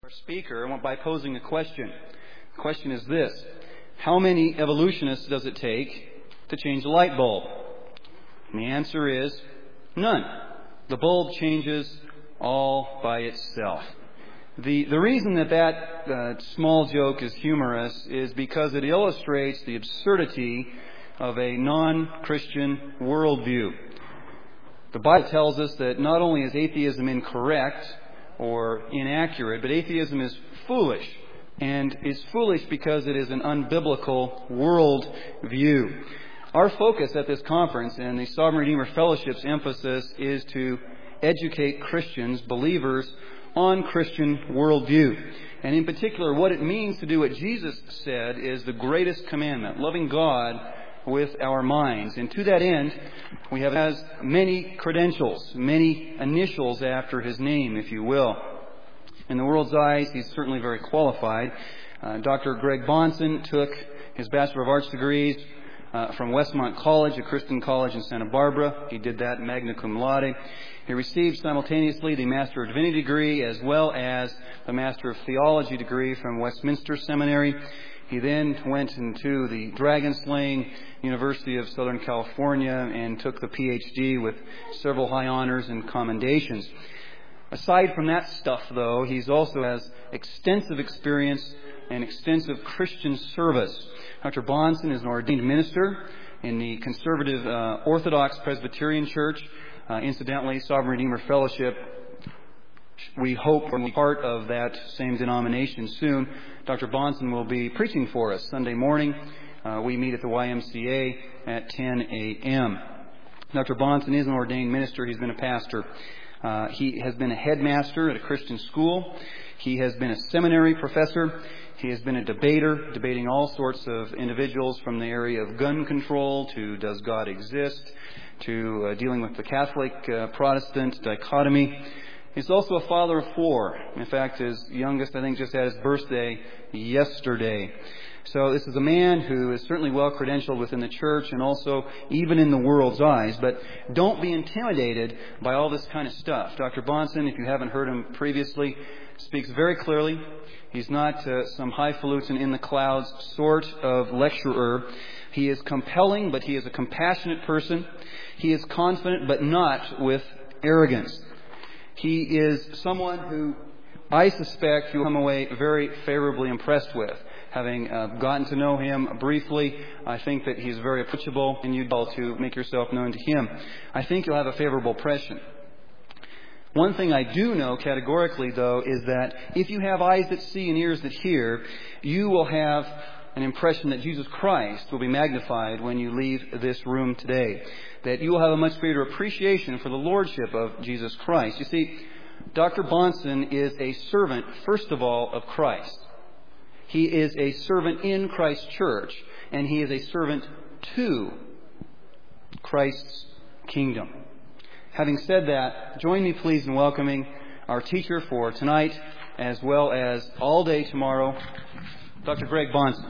Speaker by posing a question. The question is this: how many evolutionists does it take to change a light bulb? And the answer is none. The bulb changes all by itself. The reason that small joke is humorous is because it illustrates the absurdity of a non-Christian worldview. The Bible tells us that not only is atheism incorrect or inaccurate, but atheism is foolish. And is foolish because it is an unbiblical world view. Our focus at this conference and the Sovereign Redeemer Fellowship's emphasis is to educate Christians, believers, on Christian worldview. And in particular, what it means to do what Jesus said is the greatest commandment, loving God with our minds. And to that end, we have as many credentials, many initials after his name, if you will. In the world's eyes, he's certainly very qualified. Dr. Greg Bahnsen took his Bachelor of Arts degrees from Westmont College, a Christian college in Santa Barbara. He did that magna cum laude. He received simultaneously the Master of Divinity degree as well as the Master of Theology degree from Westminster Seminary. He then went into the Dragon-slaying University of Southern California and took the PhD with several high honors and commendations. Aside from that stuff, though, he also has extensive experience and extensive Christian service. Dr. Bahnsen is an ordained minister in the conservative Orthodox Presbyterian Church. Incidentally, Sovereign Redeemer Fellowship, we hope, will be part of that same denomination soon. Dr. Bahnsen will be preaching for us Sunday morning. We meet at the YMCA at 10 a.m. Dr. Bahnsen is an ordained minister. He's been a pastor. He has been a headmaster at a Christian school. He has been a seminary professor. He has been a debater, debating all sorts of individuals from the area of gun control to does God exist, to dealing with the Catholic Protestant dichotomy. He's also a father of four. In fact, his youngest, I think, just had his birthday yesterday. So this is a man who is certainly well credentialed within the church and also even in the world's eyes. But don't be intimidated by all this kind of stuff. Dr. Bahnsen, if you haven't heard him previously, speaks very clearly. He's not some highfalutin in the clouds sort of lecturer. He is compelling, but he is a compassionate person. He is confident, but not with arrogance. He is someone who I suspect you'll come away very favorably impressed with. Having gotten to know him briefly, I think that he's very approachable, and you'd all to make yourself known to him. I think you'll have a favorable impression. One thing I do know categorically, though, is that if you have eyes that see and ears that hear, you will have an impression that Jesus Christ will be magnified when you leave this room today. That you will have a much greater appreciation for the lordship of Jesus Christ. You see, Dr. Bahnsen is a servant, first of all, of Christ. He is a servant in Christ's church, and he is a servant to Christ's kingdom. Having said that, join me please in welcoming our teacher for tonight as well as all day tomorrow, Dr. Greg Bahnsen.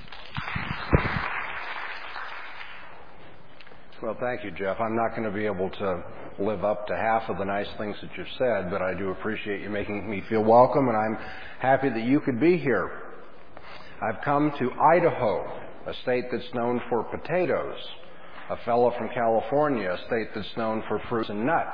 Well, thank you, Jeff. I'm not going to be able to live up to half of the nice things that you've said, but I do appreciate you making me feel welcome, and I'm happy that you could be here. I've come to Idaho, a state that's known for potatoes, a fellow from California, a state that's known for fruits and nuts.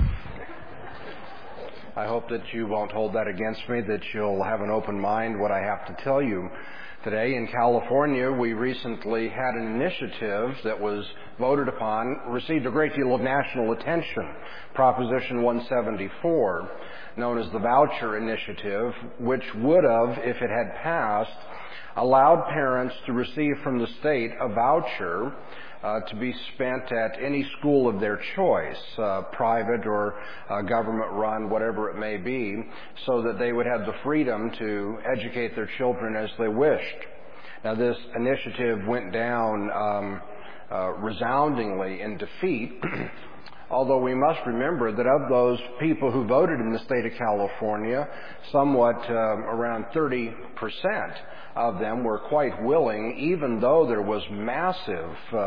I hope that you won't hold that against me, that you'll have an open mind what I have to tell you today. In California, we recently had an initiative that was voted upon, received a great deal of national attention, Proposition 174, known as the Voucher Initiative, which would have, if it had passed, allowed parents to receive from the state a voucher to be spent at any school of their choice, private or government-run, whatever it may be, so that they would have the freedom to educate their children as they wished. Now, this initiative went down resoundingly in defeat, although we must remember that of those people who voted in the state of California, somewhat around 30% of them were quite willing, even though there was massive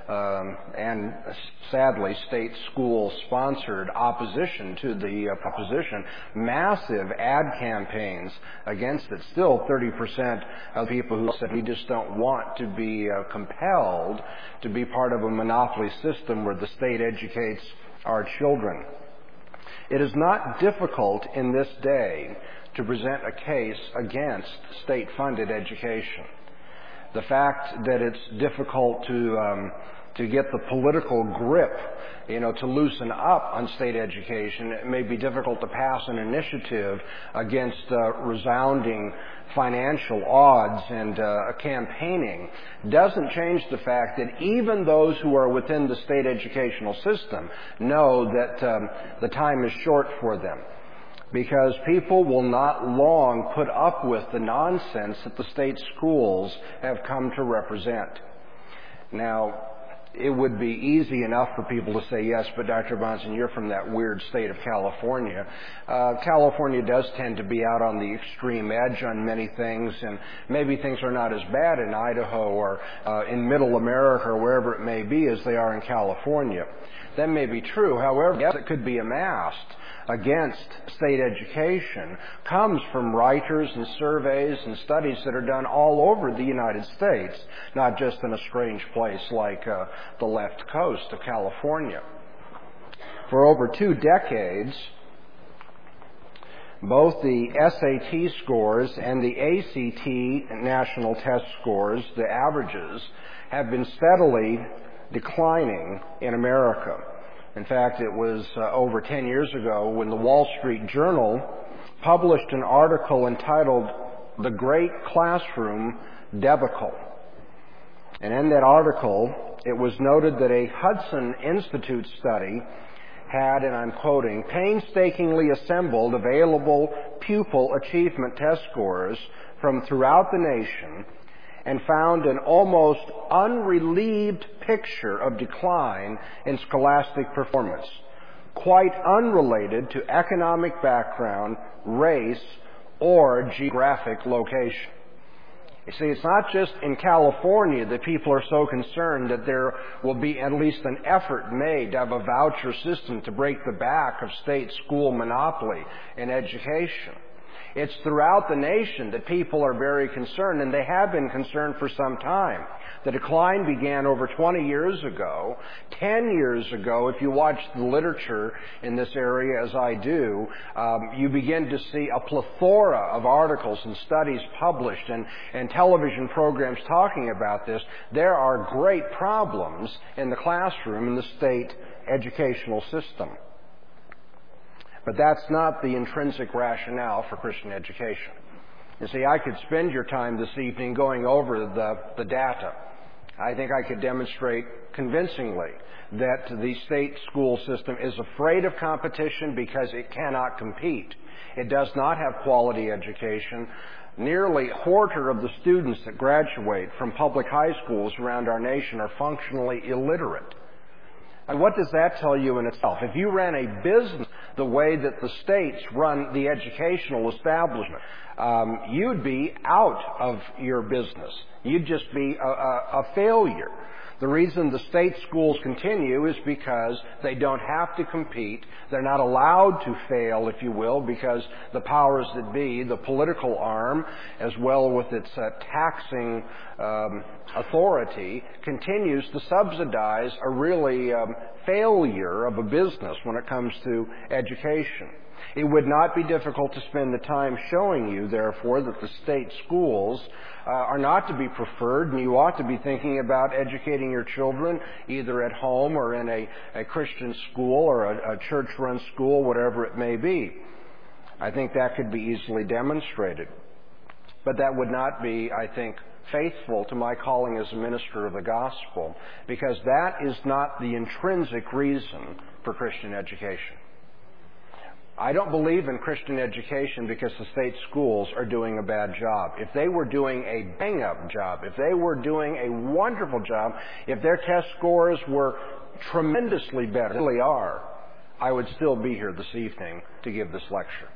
and sadly state school-sponsored opposition to the proposition, massive ad campaigns against it. Still 30% of people who said we just don't want to be compelled to be part of a monopoly system where the state educates our children. It is not difficult in this day to present a case against state-funded education. The fact that it's difficult to get the political grip, to loosen up on state education, it may be difficult to pass an initiative against resounding financial odds and campaigning, doesn't change the fact that even those who are within the state educational system know that the time is short for them, because people will not long put up with the nonsense that the state schools have come to represent. Now, it would be easy enough for people to say, yes, but Dr. Bahnsen, you're from that weird state of California. California does tend to be out on the extreme edge on many things, and maybe things are not as bad in Idaho or in Middle America or wherever it may be as they are in California. That may be true. However, yes, it could be amassed against state education comes from writers and surveys and studies that are done all over the United States, not just in a strange place like the left coast of California. For over 2 decades, both the SAT scores and the ACT national test scores, the averages, have been steadily declining in America. In fact, it was over 10 years ago when the Wall Street Journal published an article entitled "The Great Classroom Debacle." And in that article, it was noted that a Hudson Institute study had, and I'm quoting, painstakingly assembled available pupil achievement test scores from throughout the nation and found an almost unrelieved picture of decline in scholastic performance, quite unrelated to economic background, race, or geographic location. You see, it's not just in California that people are so concerned that there will be at least an effort made to have a voucher system to break the back of state school monopoly in education. It's throughout the nation that people are very concerned, and they have been concerned for some time. The decline began over 20 years ago. 10 years ago, if you watch the literature in this area, as I do, you begin to see a plethora of articles and studies published and television programs talking about this. There are great problems in the classroom in the state educational system. But that's not the intrinsic rationale for Christian education. You see, I could spend your time this evening going over the data. I think I could demonstrate convincingly that the state school system is afraid of competition because it cannot compete. It does not have quality education. Nearly a quarter of the students that graduate from public high schools around our nation are functionally illiterate. And what does that tell you in itself? If you ran a business the way that the states run the educational establishment, you'd be out of your business. You'd just be a failure. The reason the state schools continue is because they don't have to compete. They're not allowed to fail, if you will, because the powers that be, the political arm, as well with its taxing authority, continues to subsidize a really failure of a business when it comes to education. It would not be difficult to spend the time showing you, therefore, that the state schools are not to be preferred, and you ought to be thinking about educating your children either at home or in a Christian school or a church-run school, whatever it may be. I think that could be easily demonstrated. But that would not be, I think, faithful to my calling as a minister of the gospel, because that is not the intrinsic reason for Christian education. I don't believe in Christian education because the state schools are doing a bad job. If they were doing a bang-up job, if they were doing a wonderful job, if their test scores were tremendously better than they are, I would still be here this evening to give this lecture.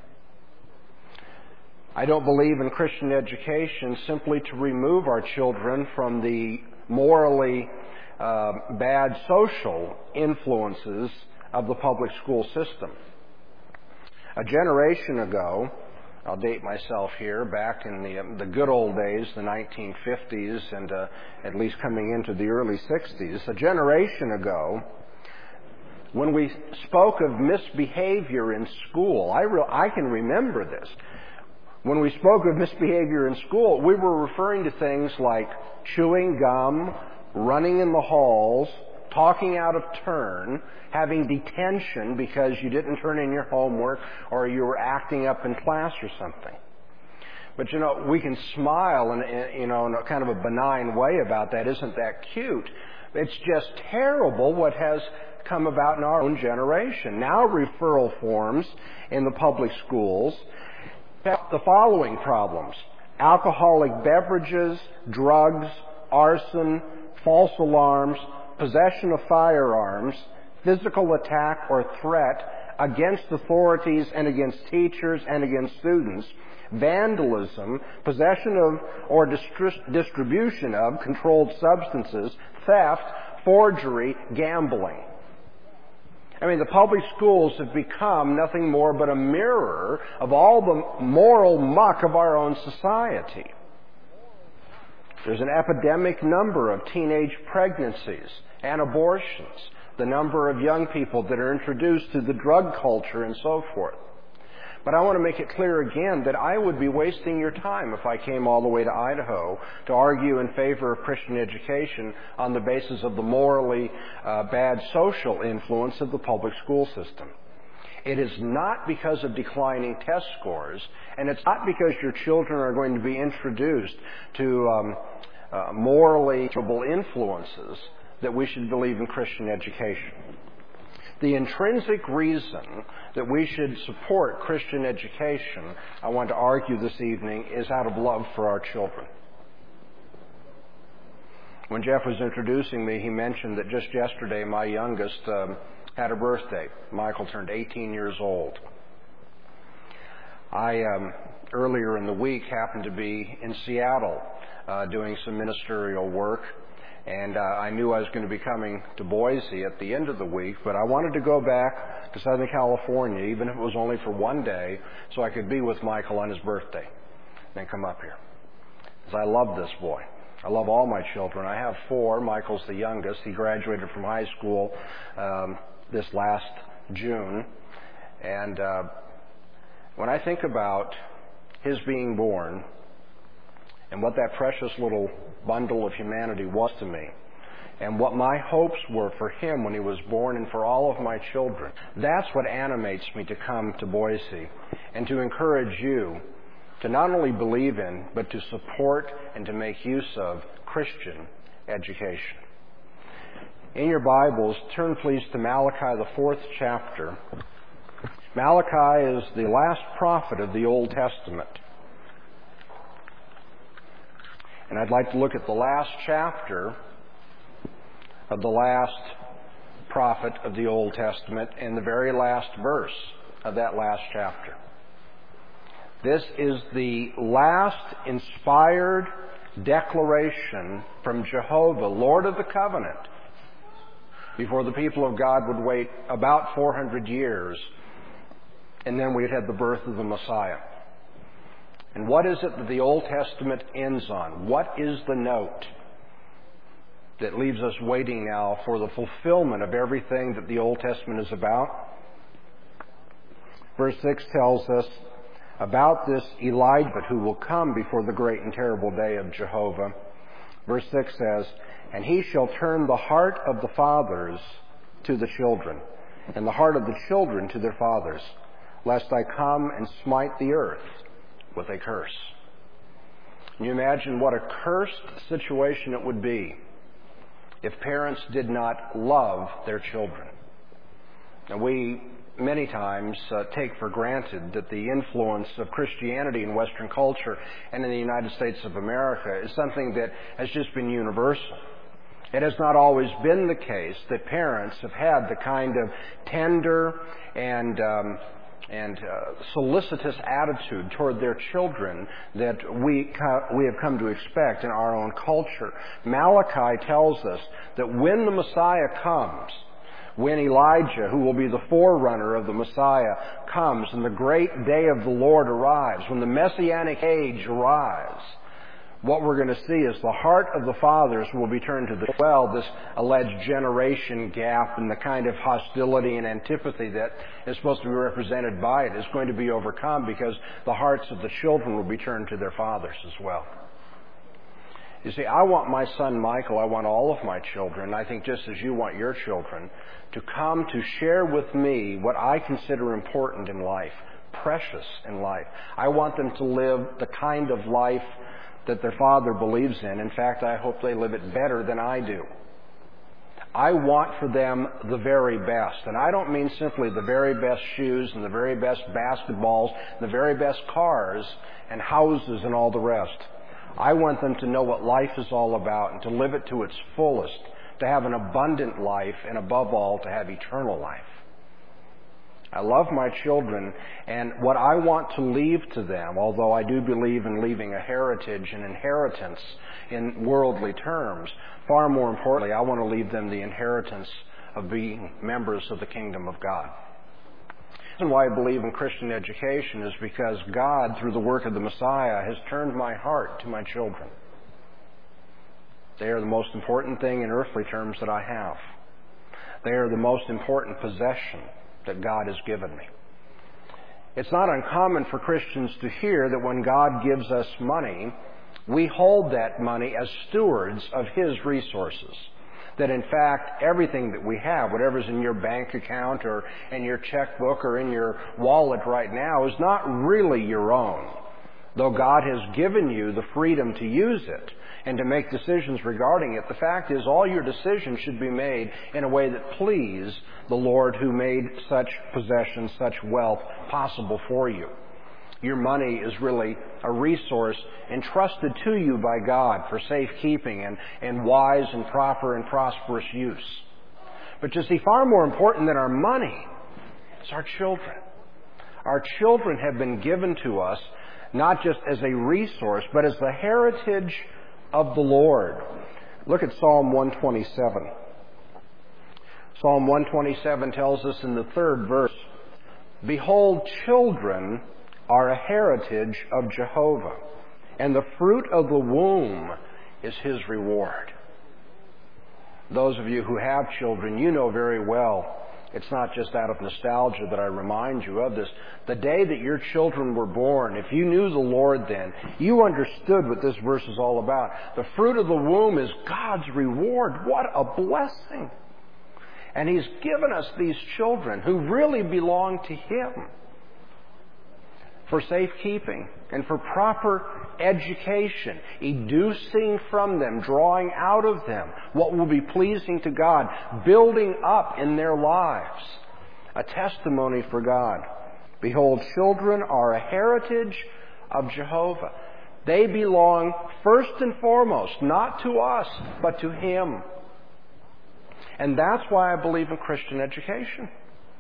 I don't believe in Christian education simply to remove our children from the morally bad social influences of the public school system. A generation ago, I'll date myself here, back in the good old days, the 1950s, and at least coming into the early 60s, a generation ago, when we spoke of misbehavior in school, I can remember this. When we spoke of misbehavior in school, we were referring to things like chewing gum, running in the halls, talking out of turn, having detention because you didn't turn in your homework or you were acting up in class or something. But we can smile in a kind of a benign way about that. Isn't that cute? It's just terrible what has come about in our own generation. Now referral forms in the public schools have the following problems: alcoholic beverages, drugs, arson, false alarms, possession of firearms, physical attack or threat against authorities and against teachers and against students, vandalism, possession of or distribution of controlled substances, theft, forgery, gambling. I mean, the public schools have become nothing more but a mirror of all the moral muck of our own society. There's an epidemic number of teenage pregnancies and abortions, the number of young people that are introduced to the drug culture and so forth. But I want to make it clear again that I would be wasting your time if I came all the way to Idaho to argue in favor of Christian education on the basis of the morally bad social influence of the public school system. It is not because of declining test scores, and it's not because your children are going to be introduced to morally trouble influences that we should believe in Christian education. The intrinsic reason that we should support Christian education, I want to argue this evening, is out of love for our children. When Jeff was introducing me, he mentioned that just yesterday my youngest had a birthday. Michael turned 18 years old. I, earlier in the week, happened to be in Seattle doing some ministerial work. And I knew I was going to be coming to Boise at the end of the week, but I wanted to go back to Southern California, even if it was only for one day, so I could be with Michael on his birthday, then come up here. Because I love this boy. I love all my children. I have 4. Michael's the youngest. He graduated from high school this last June. And when I think about his being born, and what that precious little bundle of humanity was to me, and what my hopes were for him when he was born and for all of my children, that's what animates me to come to Boise and to encourage you to not only believe in, but to support and to make use of Christian education. In your Bibles, turn please to Malachi, the 4th chapter. Malachi is the last prophet of the Old Testament. And I'd like to look at the last chapter of the last prophet of the Old Testament and the very last verse of that last chapter. This is the last inspired declaration from Jehovah, Lord of the covenant, before the people of God would wait about 400 years, and then we'd have the birth of the Messiah. And what is it that the Old Testament ends on? What is the note that leaves us waiting now for the fulfillment of everything that the Old Testament is about? Verse 6 tells us about this Elijah who will come before the great and terrible day of Jehovah. Verse 6 says, "And he shall turn the heart of the fathers to the children, and the heart of the children to their fathers, lest I come and smite the earth with a curse." Can you imagine what a cursed situation it would be if parents did not love their children? And we many times take for granted that the influence of Christianity in Western culture and in the United States of America is something that has just been universal. It has not always been the case that parents have had the kind of tender and solicitous attitude toward their children that we have come to expect in our own culture. Malachi tells us that when the Messiah comes, when Elijah, who will be the forerunner of the Messiah, comes and the great day of the Lord arrives, when the Messianic age arrives, what we're going to see is the heart of the fathers will be turned to this alleged generation gap, and the kind of hostility and antipathy that is supposed to be represented by it is going to be overcome because the hearts of the children will be turned to their fathers as well. You see, I want my son Michael, I want all of my children, I think just as you want your children, to come to share with me what I consider important in life, precious in life. I want them to live the kind of life that their father believes in. In fact, I hope they live it better than I do. I want for them the very best. And I don't mean simply the very best shoes and the very best basketballs, and the very best cars and houses and all the rest. I want them to know what life is all about and to live it to its fullest, to have an abundant life, and above all, to have eternal life. I love my children, and what I want to leave to them, although I do believe in leaving a heritage and inheritance in worldly terms, far more importantly, I want to leave them the inheritance of being members of the kingdom of God. The reason why I believe in Christian education is because God, through the work of the Messiah, has turned my heart to my children. They are the most important thing in earthly terms that I have. They are the most important possession that God has given me. It's not uncommon for Christians to hear that when God gives us money, we hold that money as stewards of His resources. That in fact, everything that we have, whatever's in your bank account or in your checkbook or in your wallet right now, is not really your own. Though God has given you the freedom to use it and to make decisions regarding it, the fact is all your decisions should be made in a way that please the Lord who made such possessions, such wealth possible for you. Your money is really a resource entrusted to you by God for safekeeping and wise and proper and prosperous use. But you see, far more important than our money is our children. Our children have been given to us not just as a resource, but as the heritage of the Lord. Look at Psalm 127. Psalm 127 tells us in the 3rd verse, "Behold, children are a heritage of Jehovah, and the fruit of the womb is His reward." Those of you who have children, you know very well, it's not just out of nostalgia that I remind you of this. The day that your children were born, if you knew the Lord then, you understood what this verse is all about. The fruit of the womb is God's reward. What a blessing! And He's given us these children who really belong to Him for safekeeping and for proper education, educing from them, drawing out of them what will be pleasing to God, building up in their lives a testimony for God. Behold, children are a heritage of Jehovah. They belong first and foremost, not to us, but to Him. And that's why I believe in Christian education.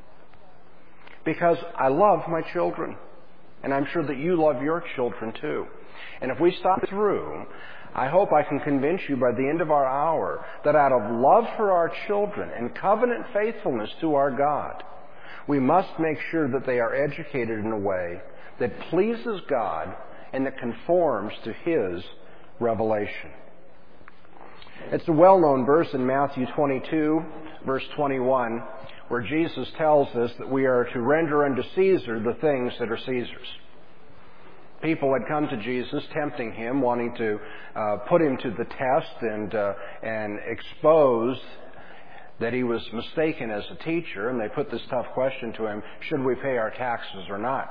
Because I love my children. And I'm sure that you love your children too. And if we stop through, I hope I can convince you by the end of our hour that out of love for our children and covenant faithfulness to our God, we must make sure that they are educated in a way that pleases God and that conforms to His revelation. It's a well-known verse in Matthew 22, verse 21, where Jesus tells us that we are to render unto Caesar the things that are Caesar's. People had come to Jesus, tempting Him, wanting to put Him to the test and expose that He was mistaken as a teacher, and they put this tough question to Him, should we pay our taxes or not?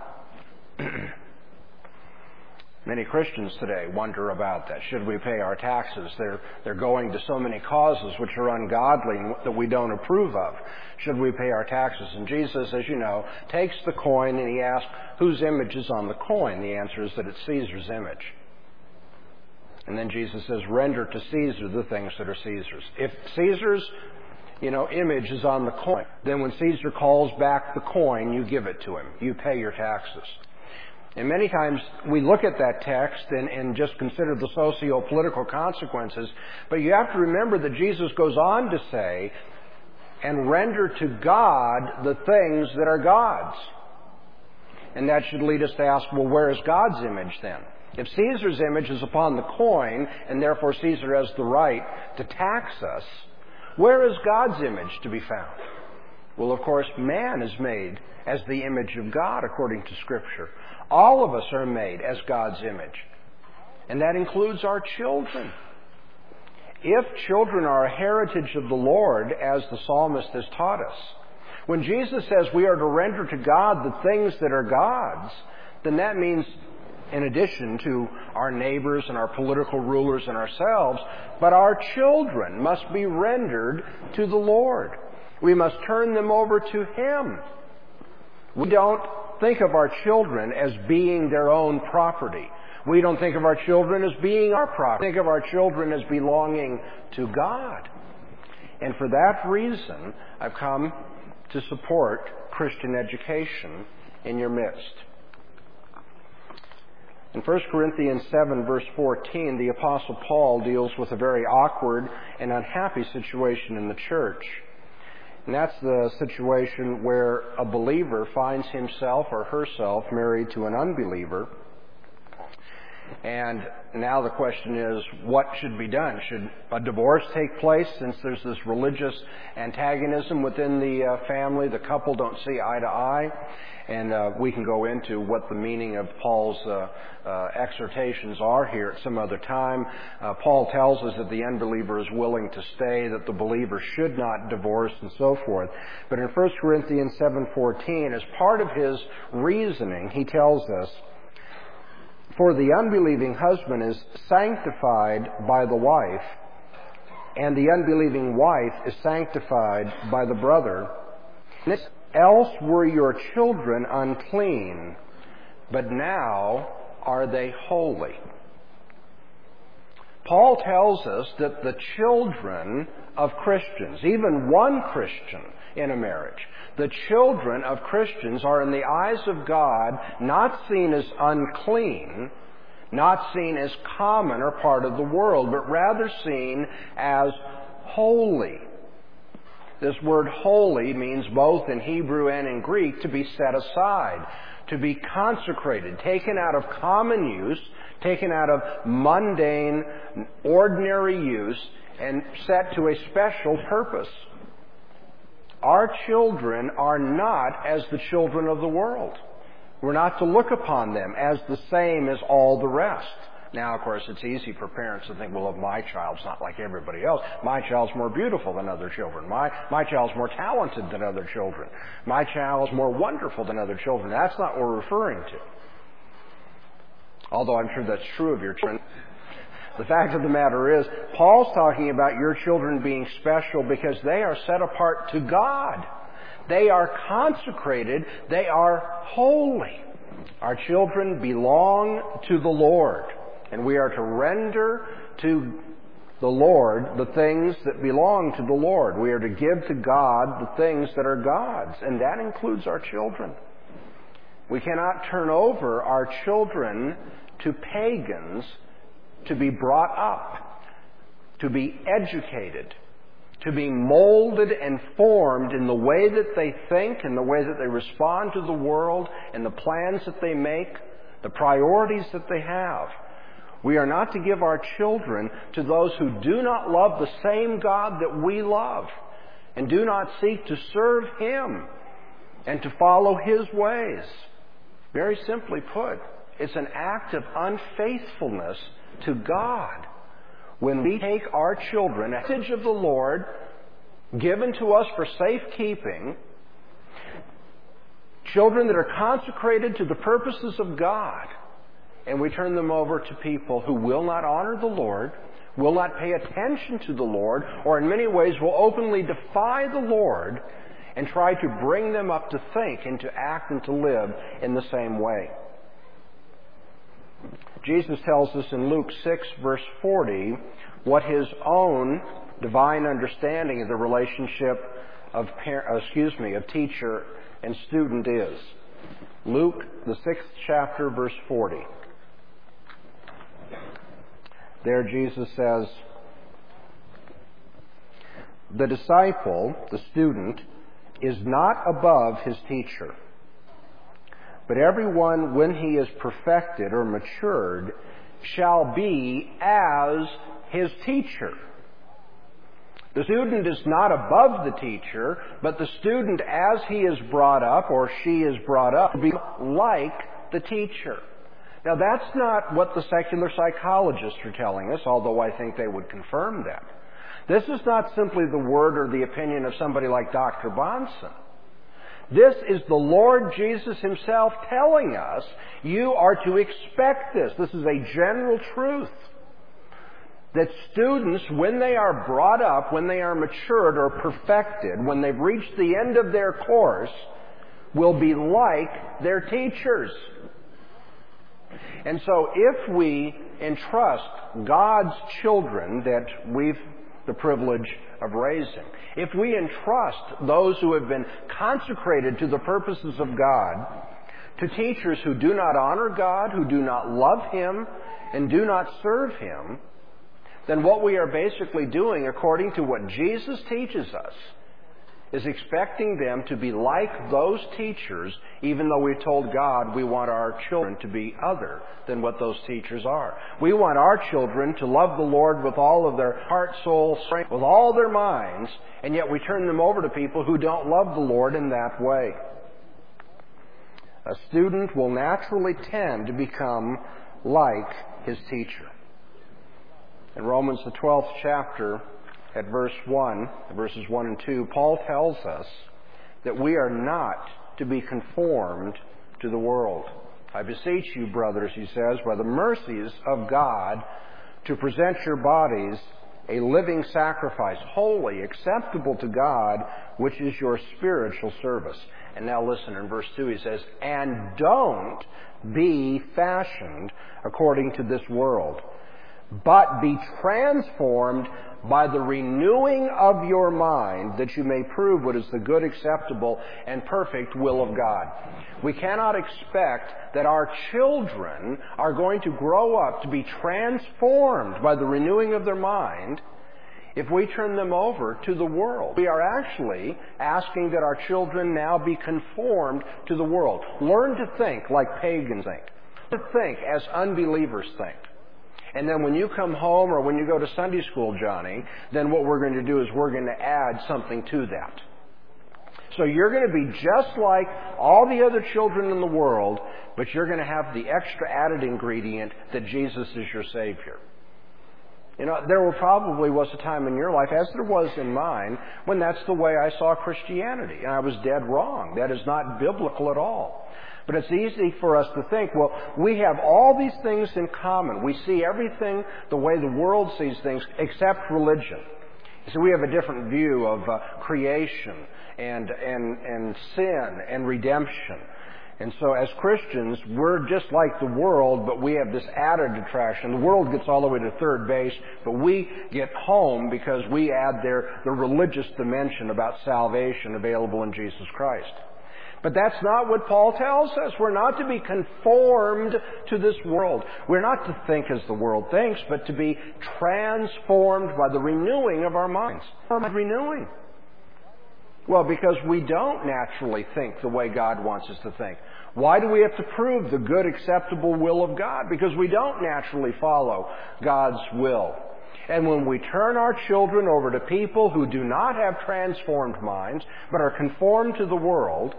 Many Christians today wonder about that. Should we pay our taxes? They're going to so many causes which are ungodly and that we don't approve of. Should we pay our taxes? And Jesus, as you know, takes the coin and He asks, whose image is on the coin? The answer is that it's Caesar's image. And then Jesus says, render to Caesar the things that are Caesar's. If Caesar's image is on the coin. Then when Caesar calls back the coin, you give it to him. You pay your taxes. And many times we look at that text and just consider the socio-political consequences, but you have to remember that Jesus goes on to say, and render to God the things that are God's. And that should lead us to ask, well, where is God's image then? If Caesar's image is upon the coin, and therefore Caesar has the right to tax us, where is God's image to be found? Well, of course, man is made as the image of God according to Scripture. All of us are made as God's image. And that includes our children. If children are a heritage of the Lord, as the psalmist has taught us, when Jesus says we are to render to God the things that are God's, then that means, in addition to our neighbors and our political rulers and ourselves, but our children must be rendered to the Lord. We must turn them over to Him. We don't think of our children as being their own property. We don't think of our children as being our property. We think of our children as belonging to God. And for that reason, I've come to support Christian education in your midst. In 1 Corinthians 7, verse 14, the Apostle Paul deals with a very awkward and unhappy situation in the church. And that's the situation where a believer finds himself or herself married to an unbeliever. And now the question is, what should be done? Should a divorce take place since there's this religious antagonism within the family? The couple don't see eye to eye. And we can go into what the meaning of Paul's exhortations are here at some other time. Paul tells us that the unbeliever is willing to stay, that the believer should not divorce, and so forth. But in 1 Corinthians 7:14, as part of his reasoning, he tells us, "For the unbelieving husband is sanctified by the wife, and the unbelieving wife is sanctified by the brother. Else were your children unclean, but now are they holy." Paul tells us that the children of Christians, even one Christian in a marriage, the children of Christians are in the eyes of God not seen as unclean, not seen as common or part of the world, but rather seen as holy. This word holy means both in Hebrew and in Greek to be set aside, to be consecrated, taken out of common use, taken out of mundane, ordinary use, and set to a special purpose. Our children are not as the children of the world. We're not to look upon them as the same as all the rest. Now, of course, it's easy for parents to think, well, my child's not like everybody else. My child's more beautiful than other children. My child's more talented than other children. My child's more wonderful than other children. That's not what we're referring to. Although I'm sure that's true of your children. The fact of the matter is, Paul's talking about your children being special because they are set apart to God. They are consecrated. They are holy. Our children belong to the Lord. And we are to render to the Lord the things that belong to the Lord. We are to give to God the things that are God's. And that includes our children. We cannot turn over our children to pagans to be brought up, to be educated, to be molded and formed in the way that they think, in the way that they respond to the world, and the plans that they make, the priorities that they have. We are not to give our children to those who do not love the same God that we love and do not seek to serve Him and to follow His ways. Very simply put, it's an act of unfaithfulness to God when we take our children, a message of the Lord given to us for safekeeping, children that are consecrated to the purposes of God, and we turn them over to people who will not honor the Lord, will not pay attention to the Lord, or in many ways will openly defy the Lord and try to bring them up to think and to act and to live in the same way. Jesus tells us in Luke 6, verse 40, what His own divine understanding of the relationship of teacher and student is. Luke, the 6th chapter, verse 40. There Jesus says, "The disciple, the student, is not above his teacher. But everyone, when he is perfected or matured, shall be as his teacher." The student is not above the teacher, but the student, as he is brought up or she is brought up, will be like the teacher. Now, that's not what the secular psychologists are telling us, although I think they would confirm that. This is not simply the word or the opinion of somebody like Dr. Bahnsen. This is the Lord Jesus Himself telling us, you are to expect this. This is a general truth. That students, when they are brought up, when they are matured or perfected, when they've reached the end of their course, will be like their teachers. And so if we entrust God's children that we've the privilege of raising, if we entrust those who have been consecrated to the purposes of God to teachers who do not honor God, who do not love Him, and do not serve Him, then what we are basically doing, according to what Jesus teaches us, is expecting them to be like those teachers, even though we've told God we want our children to be other than what those teachers are. We want our children to love the Lord with all of their heart, soul, strength, with all their minds, and yet we turn them over to people who don't love the Lord in that way. A student will naturally tend to become like his teacher. In Romans, the 12th chapter, at verses 1 and 2, Paul tells us that we are not to be conformed to the world. "I beseech you, brothers," he says, "by the mercies of God, to present your bodies a living sacrifice, holy, acceptable to God, which is your spiritual service." And now listen, in verse 2 he says, "And don't be fashioned according to this world, but be transformed by the renewing of your mind, that you may prove what is the good, acceptable, and perfect will of God." We cannot expect that our children are going to grow up to be transformed by the renewing of their mind if we turn them over to the world. We are actually asking that our children now be conformed to the world. Learn to think like pagans think. To think as unbelievers think. And then when you come home or when you go to Sunday school, Johnny, then what we're going to do is we're going to add something to that. So you're going to be just like all the other children in the world, but you're going to have the extra added ingredient that Jesus is your Savior. You know, there probably was a time in your life, as there was in mine, when that's the way I saw Christianity. And I was dead wrong. That is not biblical at all. But it's easy for us to think, well, we have all these things in common. We see everything the way the world sees things, except religion. So we have a different view of creation and sin and redemption. And so as Christians, we're just like the world, but we have this added attraction. The world gets all the way to third base, but we get home because we add the religious dimension about salvation available in Jesus Christ. But that's not what Paul tells us. We're not to be conformed to this world. We're not to think as the world thinks, but to be transformed by the renewing of our minds. Renewing. Well, because we don't naturally think the way God wants us to think. Why do we have to prove the good, acceptable will of God? Because we don't naturally follow God's will. And when we turn our children over to people who do not have transformed minds, but are conformed to the world,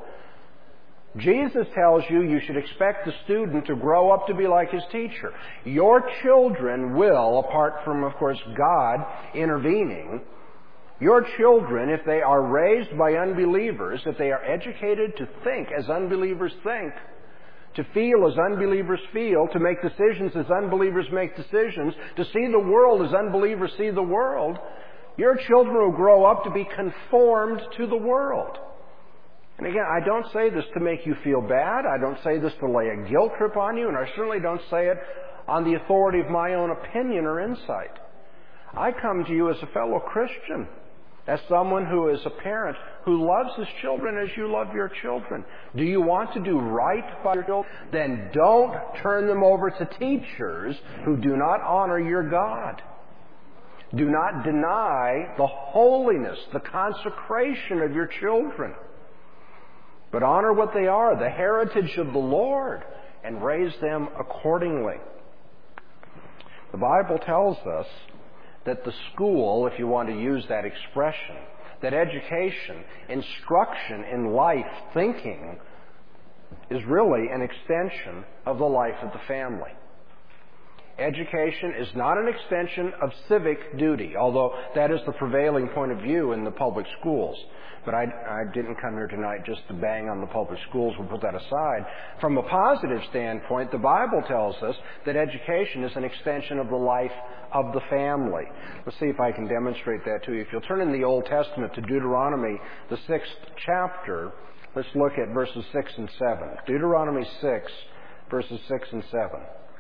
Jesus tells you you should expect the student to grow up to be like his teacher. Your children will, apart from, of course, God intervening, your children, if they are raised by unbelievers, if they are educated to think as unbelievers think, to feel as unbelievers feel, to make decisions as unbelievers make decisions, to see the world as unbelievers see the world, your children will grow up to be conformed to the world. And again, I don't say this to make you feel bad. I don't say this to lay a guilt trip on you, and I certainly don't say it on the authority of my own opinion or insight. I come to you as a fellow Christian, as someone who is a parent who loves his children as you love your children. Do you want to do right by your children? Then don't turn them over to teachers who do not honor your God. Do not deny the holiness, the consecration of your children. But honor what they are, the heritage of the Lord, and raise them accordingly. The Bible tells us that the school, if you want to use that expression, that education, instruction in life, thinking, is really an extension of the life of the family. Education is not an extension of civic duty, although that is the prevailing point of view in the public schools. But I didn't come here tonight just to bang on the public schools. We'll put that aside. From a positive standpoint, the Bible tells us that education is an extension of the life of the family. Let's see if I can demonstrate that to you. If you'll turn in the Old Testament to Deuteronomy, the 6th chapter, let's look at verses 6 and 7. Deuteronomy 6, verses 6 and 7.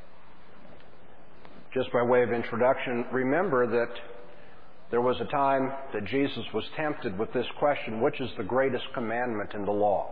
Just by way of introduction, remember that there was a time that Jesus was tempted with this question, which is the greatest commandment in the law?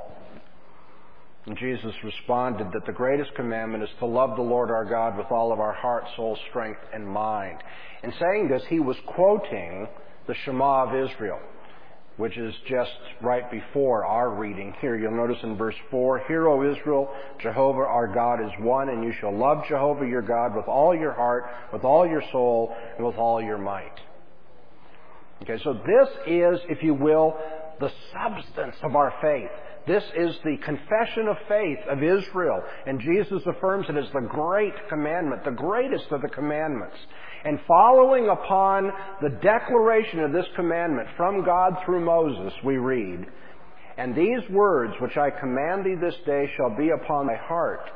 And Jesus responded that the greatest commandment is to love the Lord our God with all of our heart, soul, strength, and mind. In saying this, he was quoting the Shema of Israel, which is just right before our reading here. You'll notice in verse 4, "Hear, O Israel, Jehovah our God is one, and you shall love Jehovah your God with all your heart, with all your soul, and with all your might." Okay, so this is, if you will, the substance of our faith. This is the confession of faith of Israel, and Jesus affirms it as the great commandment, the greatest of the commandments. And following upon the declaration of this commandment from God through Moses, we read, "And these words which I command thee this day shall be upon thy heart,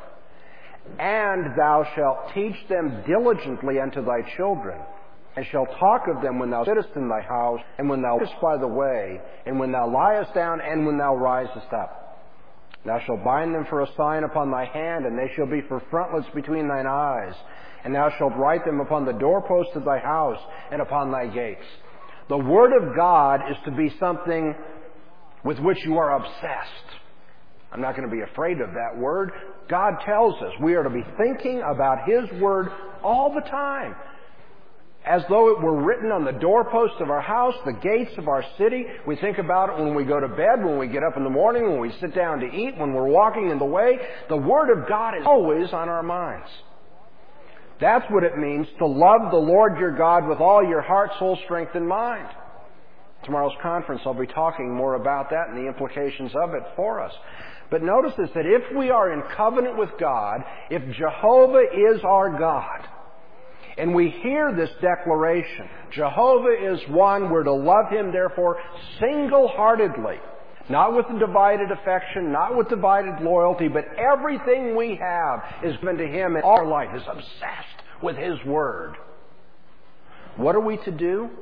and thou shalt teach them diligently unto thy children, and shalt talk of them when thou sittest in thy house, and when thou walkest by the way, and when thou liest down, and when thou risest up. Thou shalt bind them for a sign upon thy hand, and they shall be for frontlets between thine eyes. And thou shalt write them upon the doorposts of thy house, and upon thy gates." The Word of God is to be something with which you are obsessed. I'm not going to be afraid of that word. God tells us we are to be thinking about His Word all the time, as though it were written on the doorposts of our house, the gates of our city. We think about it when we go to bed, when we get up in the morning, when we sit down to eat, when we're walking in the way. The Word of God is always on our minds. That's what it means to love the Lord your God with all your heart, soul, strength, and mind. Tomorrow's conference, I'll be talking more about that and the implications of it for us. But notice this, that if we are in covenant with God, if Jehovah is our God, and we hear this declaration, Jehovah is one, we're to love Him, therefore, single-heartedly, not with a divided affection, not with divided loyalty, but everything we have is given to Him, and our life is obsessed with His Word. What are we to do?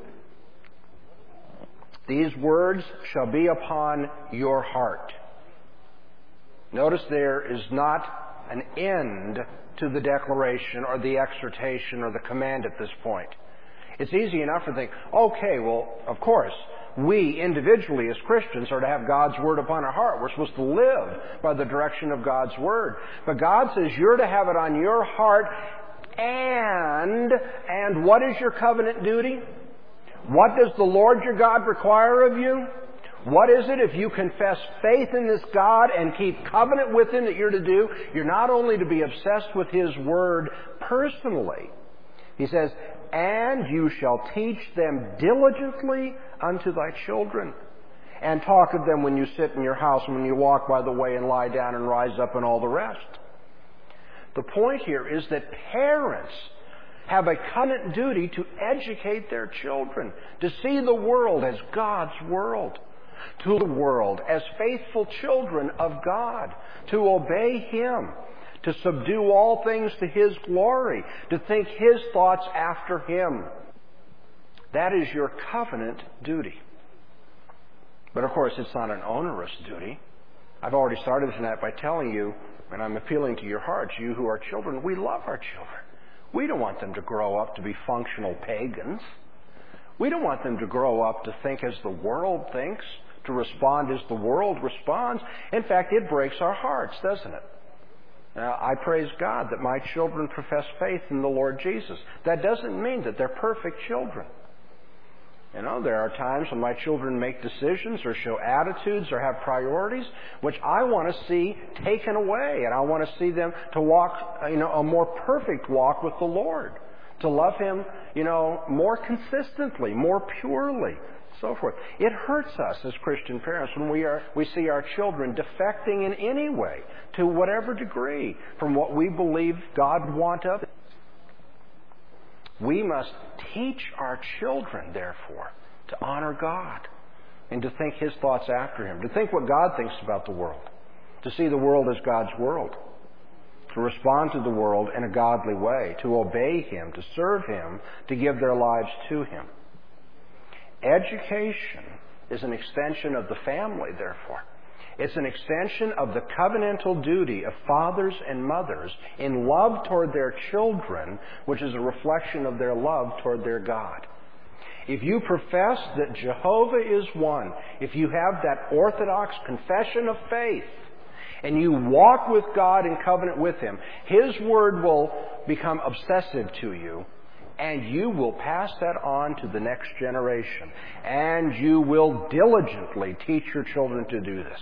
These words shall be upon your heart. Notice there is not an end to the declaration or the exhortation or the command at this point. It's easy enough to think, okay, well, of course, we individually as Christians are to have God's Word upon our heart. We're supposed to live by the direction of God's Word. But God says you're to have it on your heart, and what is your covenant duty? What does the Lord your God require of you? What is it if you confess faith in this God and keep covenant with Him that you're to do? You're not only to be obsessed with His Word personally. He says, "And you shall teach them diligently unto thy children, and talk of them when you sit in your house, and when you walk by the way, and lie down and rise up, and all the rest." The point here is that parents have a covenant duty to educate their children, to see the world as God's world, to the world as faithful children of God, to obey Him, to subdue all things to His glory, to think His thoughts after Him. That is your covenant duty. But of course, it's not an onerous duty. I've already started tonight by telling you, and I'm appealing to your hearts, you who are children, we love our children. We don't want them to grow up to be functional pagans. We don't want them to grow up to think as the world thinks, to respond as the world responds. In fact, it breaks our hearts, doesn't it? Now, I praise God that my children profess faith in the Lord Jesus. That doesn't mean that they're perfect children. You know, there are times when my children make decisions or show attitudes or have priorities which I want to see taken away, and I want to see them to walk, a more perfect walk with the Lord, to love Him, more consistently, more purely, so forth. It hurts us as Christian parents when we see our children defecting in any way, to whatever degree, from what we believe God wants of them. We must teach our children, therefore, to honor God and to think His thoughts after Him, to think what God thinks about the world, to see the world as God's world, to respond to the world in a godly way, to obey Him, to serve Him, to give their lives to Him. Education is an extension of the family, therefore. It's an extension of the covenantal duty of fathers and mothers in love toward their children, which is a reflection of their love toward their God. If you profess that Jehovah is one, if you have that orthodox confession of faith, and you walk with God in covenant with Him, His Word will become obsessive to you, and you will pass that on to the next generation. And you will diligently teach your children to do this.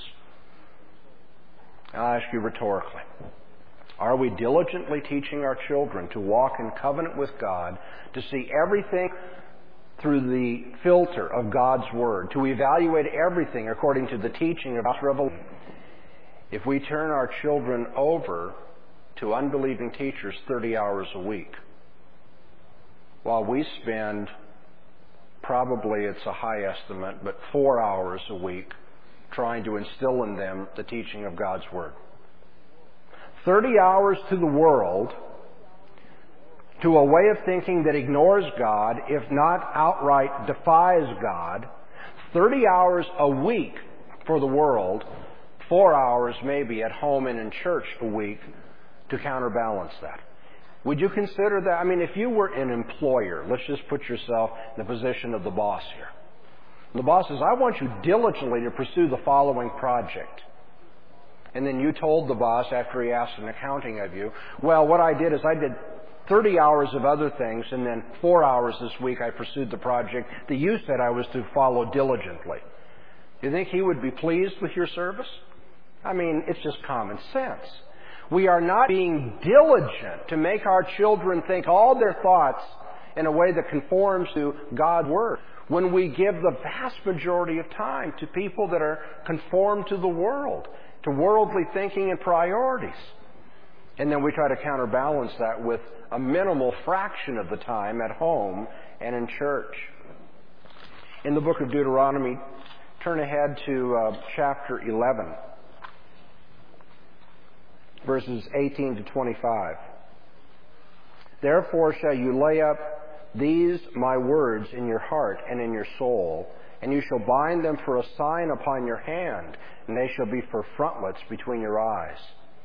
I'll ask you rhetorically, are we diligently teaching our children to walk in covenant with God, to see everything through the filter of God's Word, to evaluate everything according to the teaching of God's revelation? If we turn our children over to unbelieving teachers 30 hours a week, while we spend, probably it's a high estimate, but 4 hours a week trying to instill in them the teaching of God's Word. 30 hours to the world, to a way of thinking that ignores God, if not outright defies God. 30 hours a week for the world, 4 hours maybe at home and in church a week to counterbalance that. Would you consider that? I mean, if you were an employer, let's just put yourself in the position of the boss here. The boss says, I want you diligently to pursue the following project. And then you told the boss, after he asked an accounting of you, well, what I did is I did 30 hours of other things, and then 4 hours this week I pursued the project that you said I was to follow diligently. Do you think he would be pleased with your service? I mean, it's just common sense. We are not being diligent to make our children think all their thoughts in a way that conforms to God's Word, when we give the vast majority of time to people that are conformed to the world, to worldly thinking and priorities. And then we try to counterbalance that with a minimal fraction of the time at home and in church. In the book of Deuteronomy, turn ahead to chapter 11, verses 18 to 25. Therefore shall you lay up these my words in your heart and in your soul, and you shall bind them for a sign upon your hand, and they shall be for frontlets between your eyes.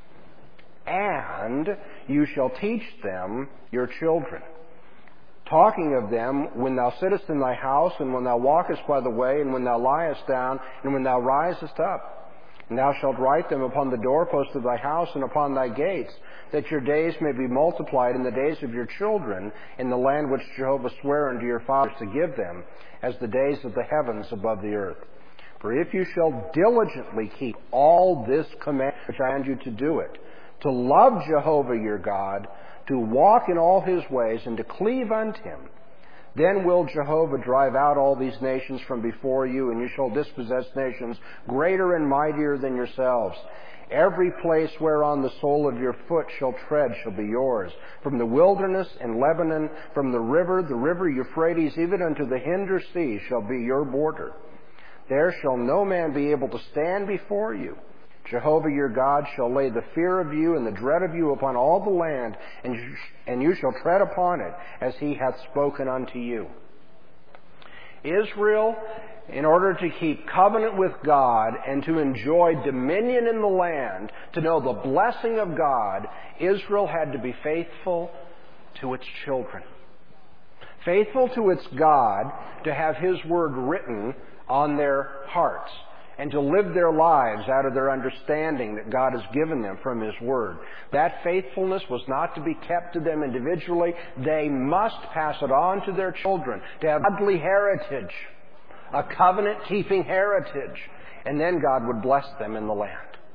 And you shall teach them your children, talking of them when thou sittest in thy house, and when thou walkest by the way, and when thou liest down, and when thou risest up. And thou shalt write them upon the doorposts of thy house and upon thy gates, that your days may be multiplied in the days of your children in the land which Jehovah sware unto your fathers to give them, as the days of the heavens above the earth. For if you shall diligently keep all this command which I command you to do it, to love Jehovah your God, to walk in all His ways, and to cleave unto Him, then will Jehovah drive out all these nations from before you, and you shall dispossess nations greater and mightier than yourselves. Every place whereon the sole of your foot shall tread shall be yours. From the wilderness and Lebanon, from the river Euphrates, even unto the hinder sea shall be your border. There shall no man be able to stand before you. Jehovah your God shall lay the fear of you and the dread of you upon all the land, and you shall tread upon it, as He hath spoken unto you. Israel, in order to keep covenant with God and to enjoy dominion in the land, to know the blessing of God, Israel had to be faithful to its children. faithful to its God to have His Word written on their hearts and to live their lives out of their understanding that God has given them from His Word. That faithfulness was not to be kept to them individually. They must pass it on to their children, to have godly heritage, a covenant-keeping heritage, and then God would bless them in the land.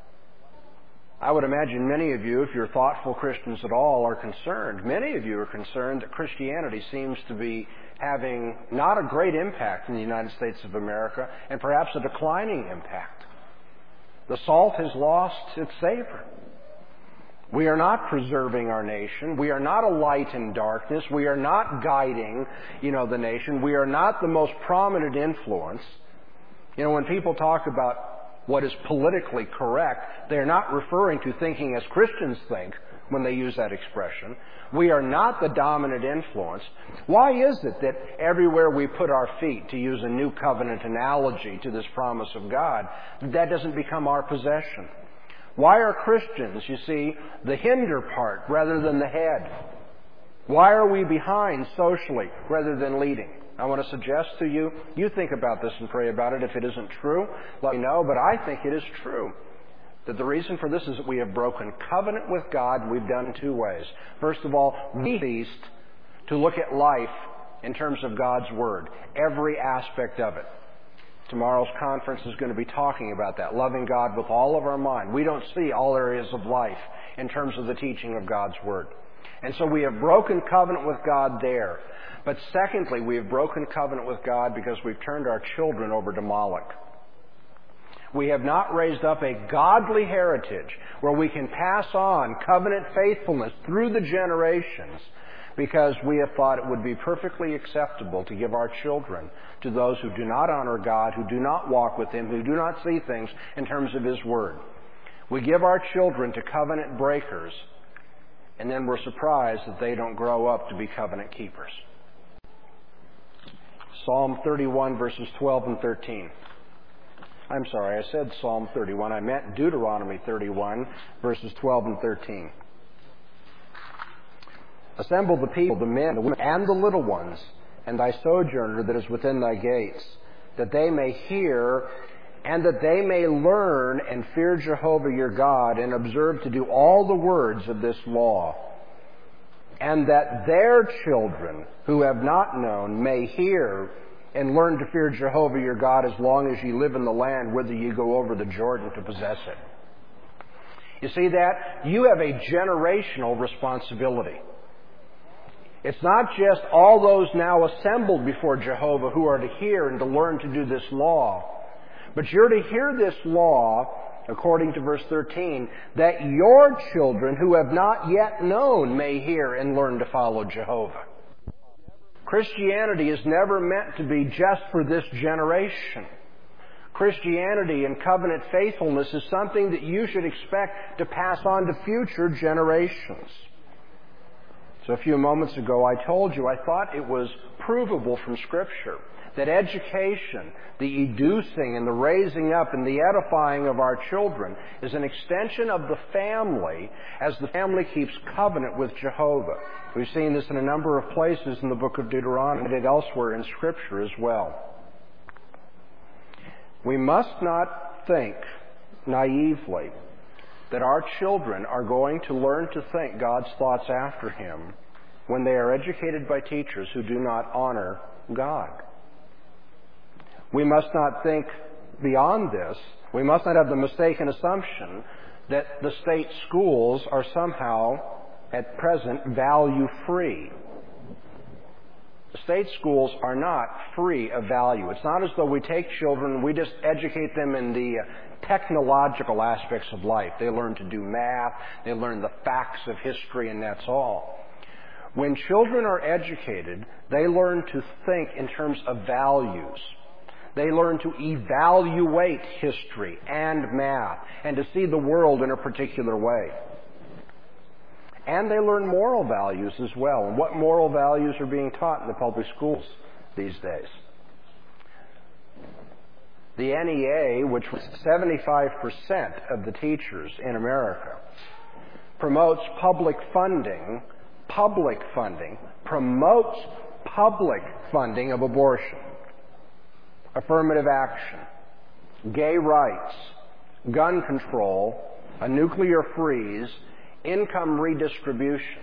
I would imagine many of you, if you're thoughtful Christians at all, are concerned. Many of you are concerned that Christianity seems to be having not a great impact in the United States of America, and perhaps a declining impact. The salt has lost its savor. We are not preserving our nation. We are not a light in darkness. We are not guiding, the nation. We are not the most prominent influence. When people talk about what is politically correct, they're not referring to thinking as Christians think when they use that expression. We are not the dominant influence. Why is it that everywhere we put our feet, to use a new covenant analogy to this promise of God, that doesn't become our possession? Why are Christians, the hinder part rather than the head? Why are we behind socially rather than leading? I want to suggest to you, you think about this and pray about it. If it isn't true, let me know, but I think it is true. That the reason for this is that we have broken covenant with God, and we've done in two ways. First of all, we ceased to look at life in terms of God's Word, every aspect of it. Tomorrow's conference is going to be talking about that, loving God with all of our mind. We don't see all areas of life in terms of the teaching of God's Word. And so we have broken covenant with God there. But secondly, we have broken covenant with God because we've turned our children over to Moloch. We have not raised up a godly heritage where we can pass on covenant faithfulness through the generations, because we have thought it would be perfectly acceptable to give our children to those who do not honor God, who do not walk with Him, who do not see things in terms of His Word. We give our children to covenant breakers, and then we're surprised that they don't grow up to be covenant keepers. Psalm 31, verses 12 and 13. I'm sorry, I said Psalm 31. I meant Deuteronomy 31, verses 12 and 13. Assemble the people, the men, the women, and the little ones, and thy sojourner that is within thy gates, that they may hear and that they may learn and fear Jehovah your God, and observe to do all the words of this law, and that their children who have not known may hear and learn to fear Jehovah your God as long as ye live in the land whither ye go over the Jordan to possess it. You see that? You have a generational responsibility. It's not just all those now assembled before Jehovah who are to hear and to learn to do this law, but you're to hear this law, according to verse 13, that your children who have not yet known may hear and learn to follow Jehovah. Christianity is never meant to be just for this generation. Christianity and covenant faithfulness is something that you should expect to pass on to future generations. So a few moments ago I told you I thought it was provable from Scripture that education, the educing and the raising up and the edifying of our children is an extension of the family as the family keeps covenant with Jehovah. We've seen this in a number of places in the book of Deuteronomy and elsewhere in Scripture as well. We must not think naively that our children are going to learn to think God's thoughts after Him when they are educated by teachers who do not honor God. We must not think beyond this. We must not have the mistaken assumption that the state schools are somehow, at present, value-free. The state schools are not free of value. It's not as though we take children and we just educate them in the technological aspects of life. They learn to do math, they learn the facts of history, and that's all. When children are educated, they learn to think in terms of values. They learn to evaluate history and math and to see the world in a particular way. And they learn moral values as well. And what moral values are being taught in the public schools these days? The NEA, which was 75% of the teachers in America, promotes public funding promotes public funding of abortion, affirmative action, gay rights, gun control, a nuclear freeze, income redistribution.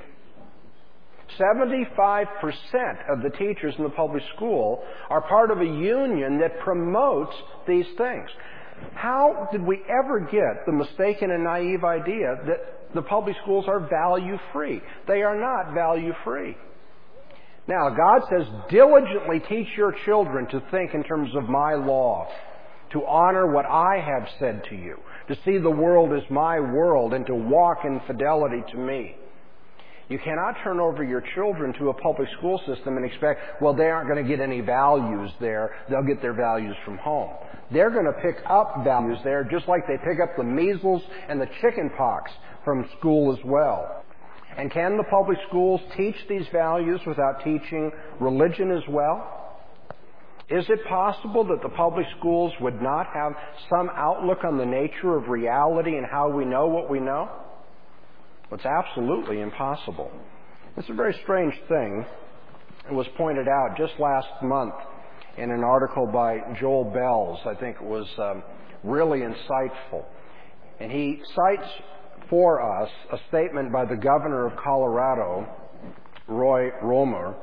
75% of the teachers in the public school are part of a union that promotes these things. How did we ever get the mistaken and naive idea that the public schools are value-free? They are not value-free. Now, God says, diligently teach your children to think in terms of my law, to honor what I have said to you, to see the world as my world, and to walk in fidelity to me. You cannot turn over your children to a public school system and expect, well, they aren't going to get any values there. They'll get their values from home. They're going to pick up values there just like they pick up the measles and the chicken pox from school as well. And can the public schools teach these values without teaching religion as well? Is it possible that the public schools would not have some outlook on the nature of reality and how we know what we know? It's absolutely impossible. It's a very strange thing. It was pointed out just last month in an article by Joel Bells. I think it was really insightful. And he cites for us a statement by the governor of Colorado, Roy Romer.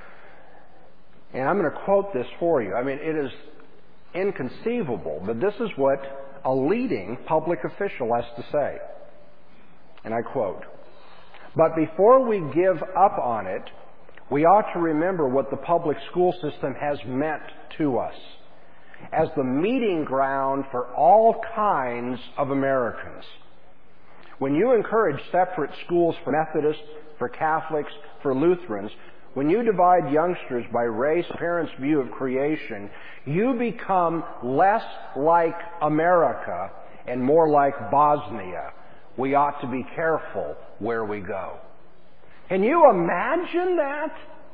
And I'm going to quote this for you. I mean, it is inconceivable, but this is what a leading public official has to say. And I quote, "But before we give up on it, we ought to remember what the public school system has meant to us as the meeting ground for all kinds of Americans. When you encourage separate schools for Methodists, for Catholics, for Lutherans, when you divide youngsters by race, parents' view of creation, you become less like America and more like Bosnia. We ought to be careful where we go." Can you imagine that?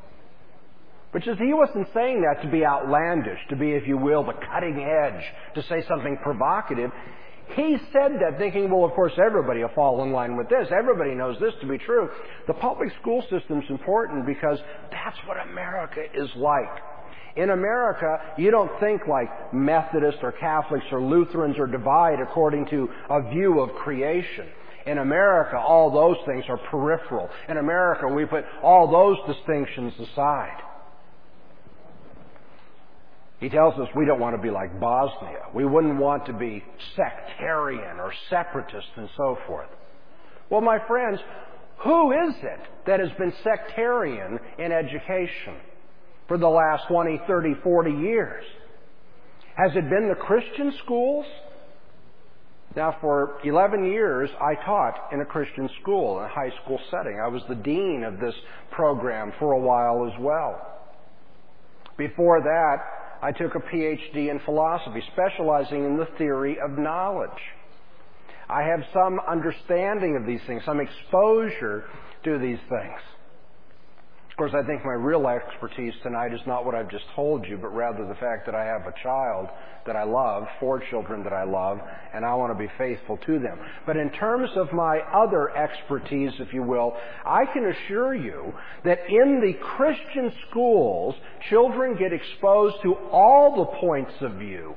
But you see, he wasn't saying that to be outlandish, to be, if you will, the cutting edge, to say something provocative. He said that thinking, well, of course, everybody will fall in line with this. Everybody knows this to be true. The public school system's important because that's what America is like. In America, you don't think like Methodists or Catholics or Lutherans or divide according to a view of creation. In America, all those things are peripheral. In America, we put all those distinctions aside. He tells us we don't want to be like Bosnia. We wouldn't want to be sectarian or separatist and so forth. Well, my friends, who is it that has been sectarian in education for the last 20, 30, 40 years? Has it been the Christian schools? Now, for 11 years, I taught in a Christian school, in a high school setting. I was the dean of this program for a while as well. Before that, I took a PhD in philosophy, specializing in the theory of knowledge. I have some understanding of these things, some exposure to these things. Of course, I think my real expertise tonight is not what I've just told you, but rather the fact that I have a child that I love, 4 children that I love, and I want to be faithful to them. But in terms of my other expertise, if you will, I can assure you that in the Christian schools, children get exposed to all the points of view.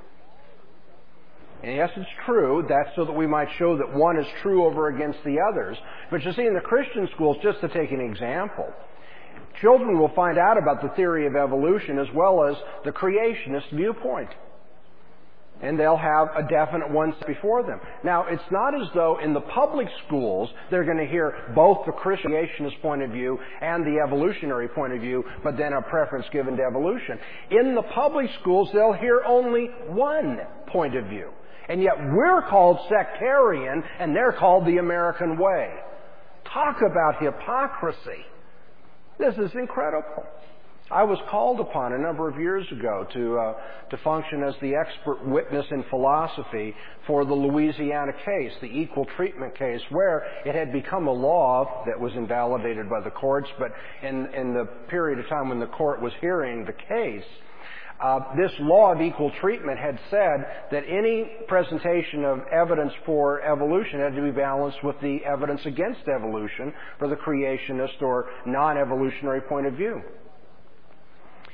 And yes, it's true. That's so that we might show that one is true over against the others. But you see, in the Christian schools, just to take an example, children will find out about the theory of evolution as well as the creationist viewpoint. And they'll have a definite one before them. Now, it's not as though in the public schools they're going to hear both the creationist point of view and the evolutionary point of view, but then a preference given to evolution. In the public schools, they'll hear only one point of view. And yet we're called sectarian, and they're called the American way. Talk about hypocrisy. This is incredible. I was called upon a number of years ago to function as the expert witness in philosophy for the Louisiana case, the equal treatment case, where it had become a law that was invalidated by the courts, but in the period of time when the court was hearing the case, this law of equal treatment had said that any presentation of evidence for evolution had to be balanced with the evidence against evolution for the creationist or non-evolutionary point of view.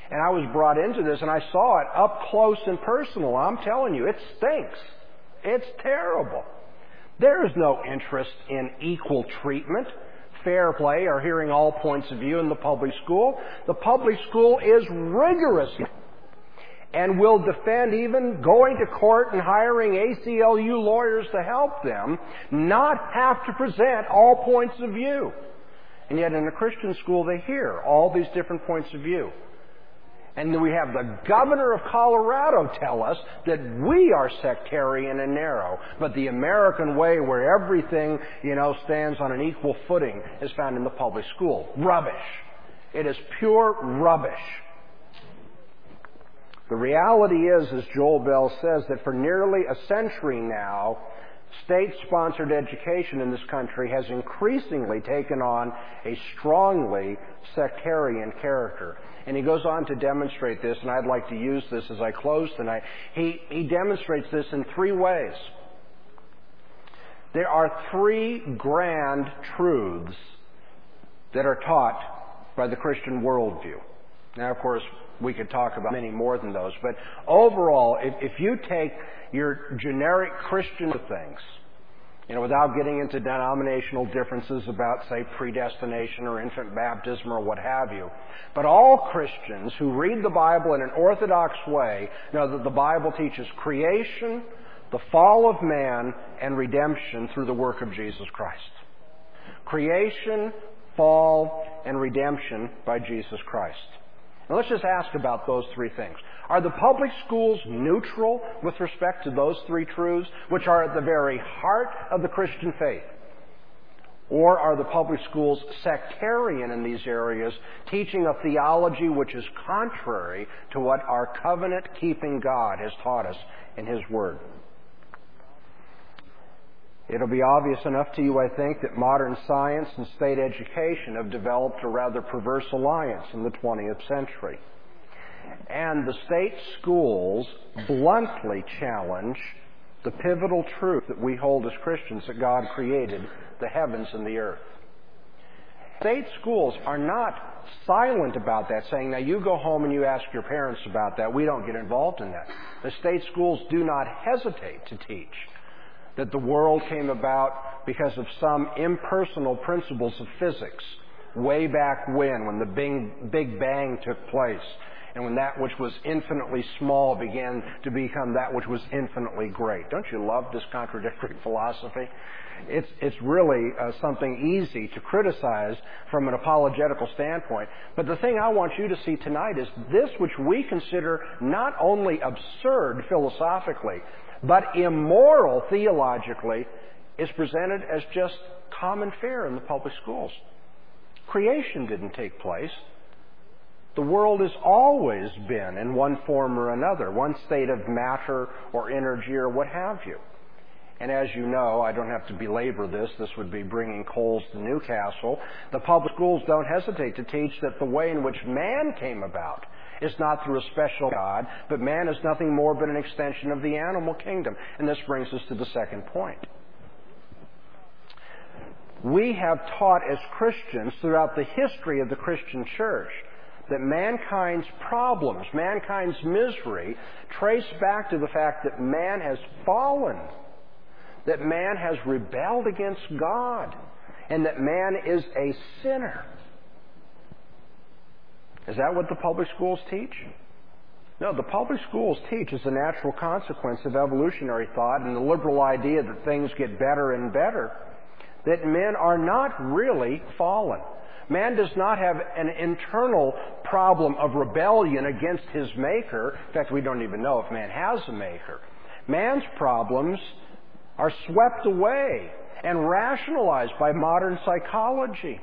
And I was brought into this, and I saw it up close and personal. I'm telling you, it stinks. It's terrible. There is no interest in equal treatment, fair play, or hearing all points of view in the public school. The public school is rigorous and will defend even going to court and hiring ACLU lawyers to help them not have to present all points of view. And yet in a Christian school they hear all these different points of view. And then we have the governor of Colorado tell us that we are sectarian and narrow, but the American way where everything, stands on an equal footing is found in the public school. Rubbish. It is pure rubbish. The reality is, as Joel Bell says, that for nearly a century now, state-sponsored education in this country has increasingly taken on a strongly sectarian character. And he goes on to demonstrate this, and I'd like to use this as I close tonight. He demonstrates this in three ways. There are three grand truths that are taught by the Christian worldview. Now, of course, we could talk about many more than those, but overall, if you take your generic Christian things, without getting into denominational differences about, say, predestination or infant baptism or what have you, but all Christians who read the Bible in an orthodox way know that the Bible teaches creation, the fall of man, and redemption through the work of Jesus Christ. Creation, fall, and redemption by Jesus Christ. Now let's just ask about those three things. Are the public schools neutral with respect to those three truths, which are at the very heart of the Christian faith? Or are the public schools sectarian in these areas, teaching a theology which is contrary to what our covenant-keeping God has taught us in His Word? It'll be obvious enough to you, I think, that modern science and state education have developed a rather perverse alliance in the 20th century. And the state schools bluntly challenge the pivotal truth that we hold as Christians, that God created the heavens and the earth. State schools are not silent about that, saying, now you go home and you ask your parents about that. We don't get involved in that. The state schools do not hesitate to teach that the world came about because of some impersonal principles of physics way back when the Big Bang took place, and when that which was infinitely small began to become that which was infinitely great. Don't you love this contradictory philosophy? It's really something easy to criticize from an apologetical standpoint. But the thing I want you to see tonight is this, which we consider not only absurd philosophically, but immoral theologically, is presented as just common fare in the public schools. Creation didn't take place. The world has always been, in one form or another, one state of matter or energy or what have you. And as you know, I don't have to belabor this would be bringing coals to Newcastle. The public schools don't hesitate to teach that the way in which man came about is not through a special God, but man is nothing more but an extension of the animal kingdom. And this brings us to the second point. We have taught as Christians throughout the history of the Christian church that mankind's problems, mankind's misery, trace back to the fact that man has fallen, that man has rebelled against God, and that man is a sinner. Is that what the public schools teach? No, the public schools teach, as a natural consequence of evolutionary thought and the liberal idea that things get better and better, that men are not really fallen. Man does not have an internal problem of rebellion against his Maker. In fact, we don't even know if man has a Maker. Man's problems are swept away and rationalized by modern psychology.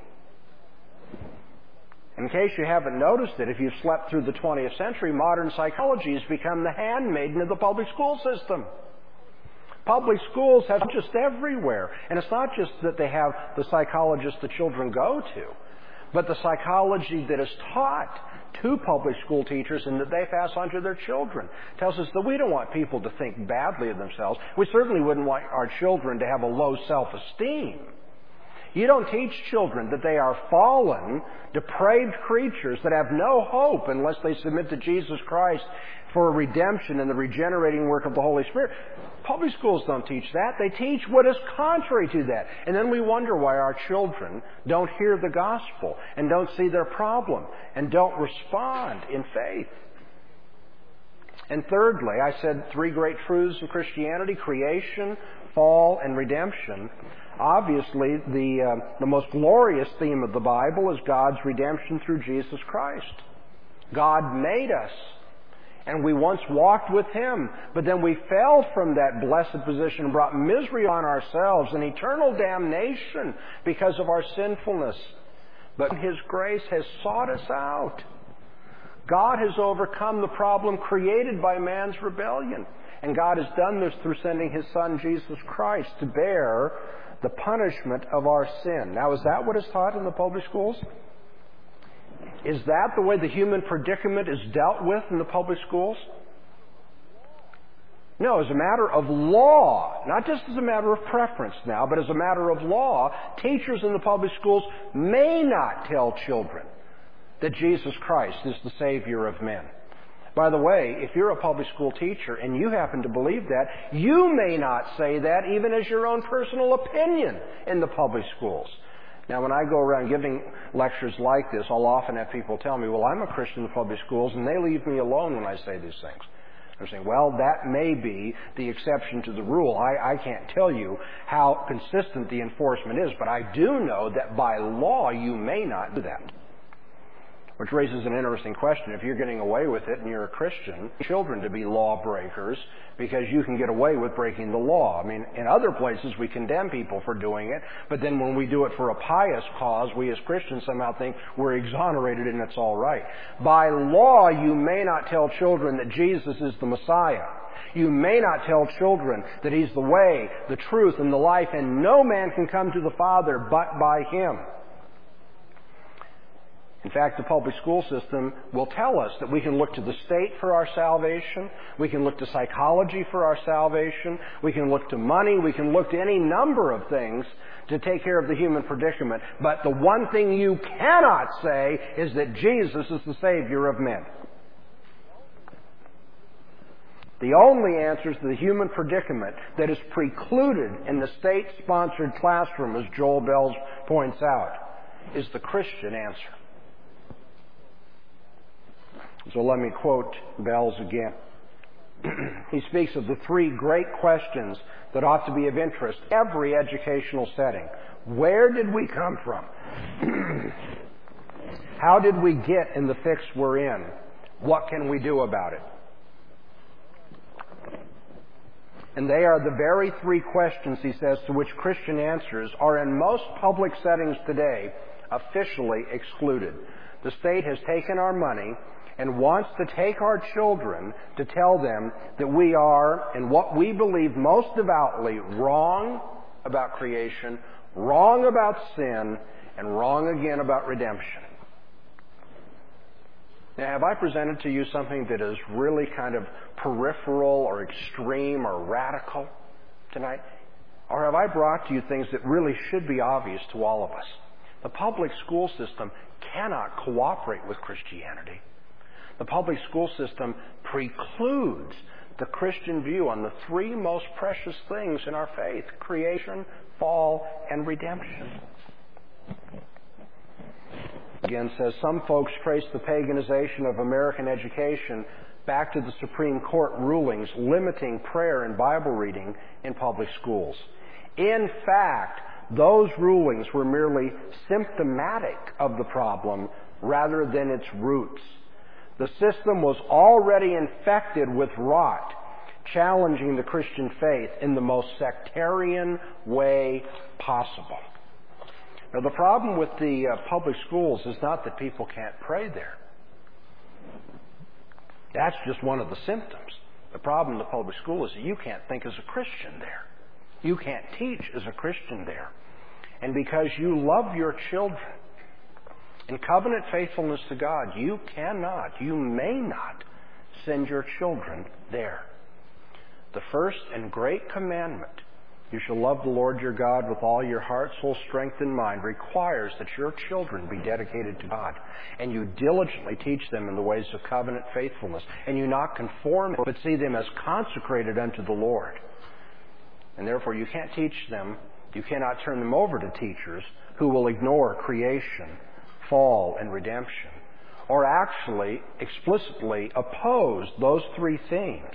In case you haven't noticed it, if you've slept through the 20th century, modern psychology has become the handmaiden of the public school system. Public schools have just everywhere. And it's not just that they have the psychologists the children go to, but the psychology that is taught to public school teachers and that they pass on to their children tells us that we don't want people to think badly of themselves. We certainly wouldn't want our children to have a low self-esteem. You don't teach children that they are fallen, depraved creatures that have no hope unless they submit to Jesus Christ for redemption and the regenerating work of the Holy Spirit. Public schools don't teach that. They teach what is contrary to that. And then we wonder why our children don't hear the gospel and don't see their problem and don't respond in faith. And thirdly, I said three great truths of Christianity: creation, fall, and redemption. Obviously, the most glorious theme of the Bible is God's redemption through Jesus Christ. God made us, and we once walked with Him, but then we fell from that blessed position and brought misery on ourselves and eternal damnation because of our sinfulness. But His grace has sought us out. God has overcome the problem created by man's rebellion. And God has done this through sending His Son, Jesus Christ, to bear the punishment of our sin. Now, is that what is taught in the public schools? Is that the way the human predicament is dealt with in the public schools? No, as a matter of law, not just as a matter of preference now, but as a matter of law, teachers in the public schools may not tell children that Jesus Christ is the Savior of men. By the way, if you're a public school teacher and you happen to believe that, you may not say that even as your own personal opinion in the public schools. Now, when I go around giving lectures like this, I'll often have people tell me, well, I'm a Christian in the public schools, and they leave me alone when I say these things. I'm saying, well, that may be the exception to the rule. I can't tell you how consistent the enforcement is, but I do know that by law you may not do that. Which raises an interesting question. If you're getting away with it and you're a Christian, children to be lawbreakers because you can get away with breaking the law. I mean, in other places we condemn people for doing it, but then when we do it for a pious cause, we as Christians somehow think we're exonerated and it's all right. By law, you may not tell children that Jesus is the Messiah. You may not tell children that He's the way, the truth, and the life, and no man can come to the Father but by Him. In fact, the public school system will tell us that we can look to the state for our salvation, we can look to psychology for our salvation, we can look to money, we can look to any number of things to take care of the human predicament. But the one thing you cannot say is that Jesus is the Savior of men. The only answers to the human predicament that is precluded in the state-sponsored classroom, as Joel Bells points out, is the Christian answer. So let me quote Bells again. He speaks of the three great questions that ought to be of interest in every educational setting. Where did we come from? How did we get in the fix we're in? What can we do about it? And they are the very three questions, he says, to which Christian answers are in most public settings today officially excluded. The state has taken our money and wants to take our children to tell them that we are, in what we believe most devoutly, wrong about creation, wrong about sin, and wrong again about redemption. Now, have I presented to you something that is really kind of peripheral or extreme or radical tonight? Or have I brought to you things that really should be obvious to all of us? The public school system cannot cooperate with Christianity. The public school system precludes the Christian view on the three most precious things in our faith: creation, fall, and redemption. Again, says some folks trace the paganization of American education back to the Supreme Court rulings limiting prayer and Bible reading in public schools. In fact, those rulings were merely symptomatic of the problem rather than its roots. The system was already infected with rot, challenging the Christian faith in the most sectarian way possible. Now, the problem with the public schools is not that people can't pray there. That's just one of the symptoms. The problem in the public school is that you can't think as a Christian there. You can't teach as a Christian there. And because you love your children in covenant faithfulness to God, you cannot, you may not send your children there. The first and great commandment You shall love the Lord your God with all your heart, soul, strength, and mind requires that your children be dedicated to God. And you diligently teach them in the ways of covenant faithfulness. And you not conform, but see them as consecrated unto the Lord. And therefore you can't teach them, you cannot turn them over to teachers who will ignore creation, fall, and redemption, or actually explicitly oppose those three themes.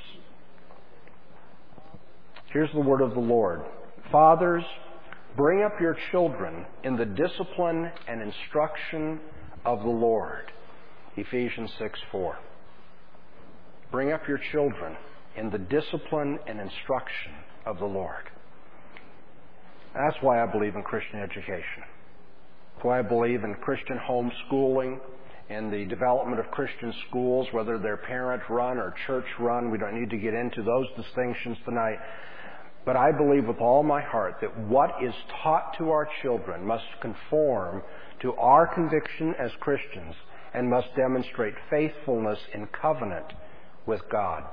Here's the word of the Lord. Fathers, bring up your children in the discipline and instruction of the Lord. Ephesians 6:4. Bring up your children in the discipline and instruction of the Lord. That's why I believe in Christian education. That's why I believe in Christian homeschooling and the development of Christian schools, whether they're parent-run or church-run. We don't need to get into those distinctions tonight. But I believe with all my heart that what is taught to our children must conform to our conviction as Christians and must demonstrate faithfulness in covenant with God.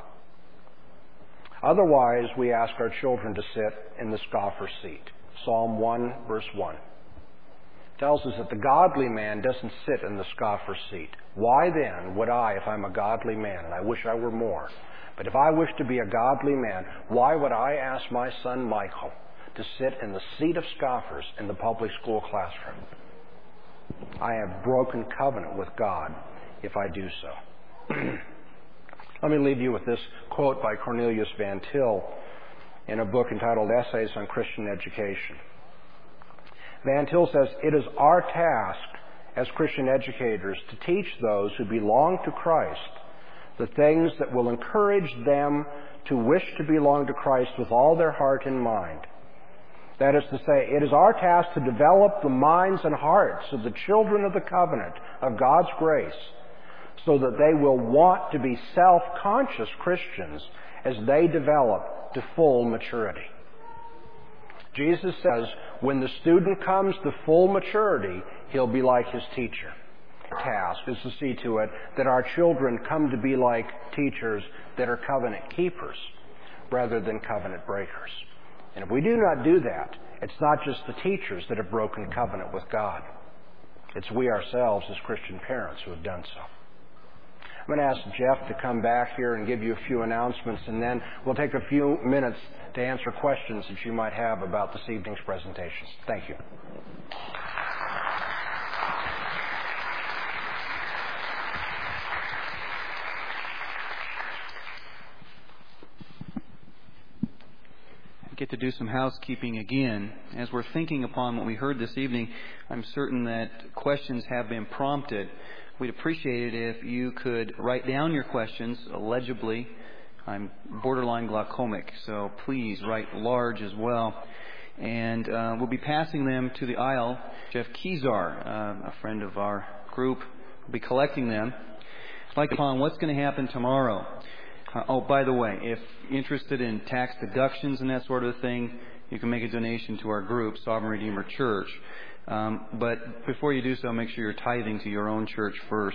Otherwise, we ask our children to sit in the scoffer seat. Psalm 1, verse 1 tells us that the godly man doesn't sit in the scoffer seat. Why then would I, if I'm a godly man, and I wish I were more, but if I wish to be a godly man, why would I ask my son Michael to sit in the seat of scoffers in the public school classroom? I have broken covenant with God if I do so. Let me leave you with this quote by Cornelius Van Til in a book entitled Essays on Christian Education. Van Til says, "It is our task as Christian educators to teach those who belong to Christ the things that will encourage them to wish to belong to Christ with all their heart and mind. That is to say, it is our task to develop the minds and hearts of the children of the covenant of God's grace so that they will want to be self-conscious Christians as they develop to full maturity." Jesus says, when the student comes to full maturity, he'll be like his teacher. Our task is to see to it that our children come to be like teachers that are covenant keepers rather than covenant breakers. And if we do not do that, it's not just the teachers that have broken covenant with God. It's we ourselves as Christian parents who have done so. I'm going to ask Jeff to come back here and give you a few announcements, and then we'll take a few minutes to answer questions that you might have about this evening's presentations. Thank you. Get to do some housekeeping again. As we're thinking upon what we heard this evening, I'm certain that questions have been prompted. We'd appreciate it if you could write down your questions legibly. I'm borderline glaucomic, so please write large as well. And we'll be passing them to the aisle. Jeff Kezar, a friend of our group, will be collecting them. Like upon what's going to happen tomorrow. By the way, if interested in tax deductions and that sort of thing, you can make a donation to our group, Sovereign Redeemer Church. But before you do so, make sure you're tithing to your own church first.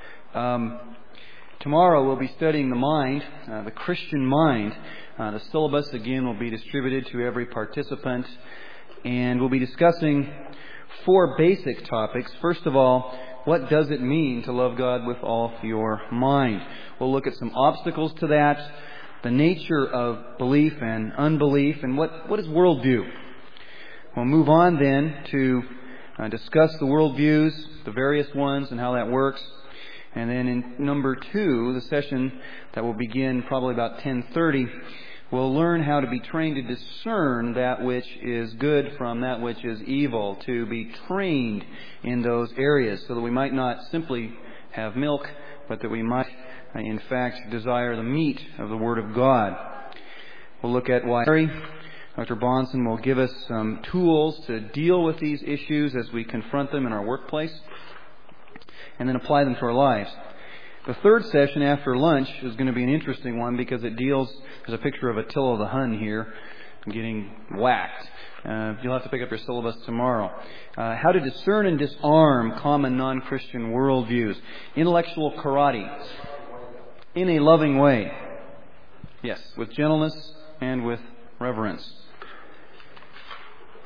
Tomorrow we'll be studying the mind, the Christian mind. The syllabus, again, will be distributed to every participant. And we'll be discussing 4 basic topics. First of all, what does it mean to love God with all your mind? We'll look at some obstacles to that, the nature of belief and unbelief, and what does worldview? We'll move on then to discuss the worldviews, the various ones, and how that works. And then in number 2, the session that will begin probably about 10:30, we'll learn how to be trained to discern that which is good from that which is evil, to be trained in those areas so that we might not simply have milk, but that we might, in fact, desire the meat of the Word of God. We'll look at why Dr. Bonson will give us some tools to deal with these issues as we confront them in our workplace, and then apply them to our lives. The third session after lunch is going to be an interesting one because it deals, there's a picture of Attila the Hun here getting whacked. You'll have to pick up your syllabus tomorrow. How to discern and disarm common non-Christian worldviews. Intellectual karate. In a loving way. Yes, with gentleness and with reverence.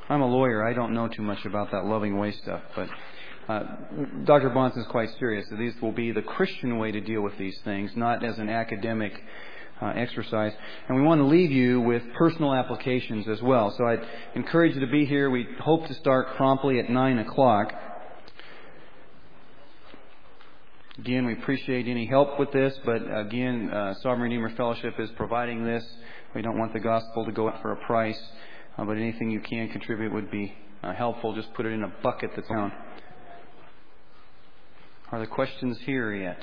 I'm a lawyer. I don't know too much about that loving way stuff, but Dr. Bahnsen is quite serious. So these will be the Christian way to deal with these things, not as an academic exercise. And we want to leave you with personal applications as well. So I'd encourage you to be here. We hope to start promptly at 9 o'clock. Again, we appreciate any help with this, but again, Sovereign Redeemer Fellowship is providing this. We don't want the gospel to go up for a price, but anything you can contribute would be helpful. Just put it in a bucket that's down. Are there questions here yet?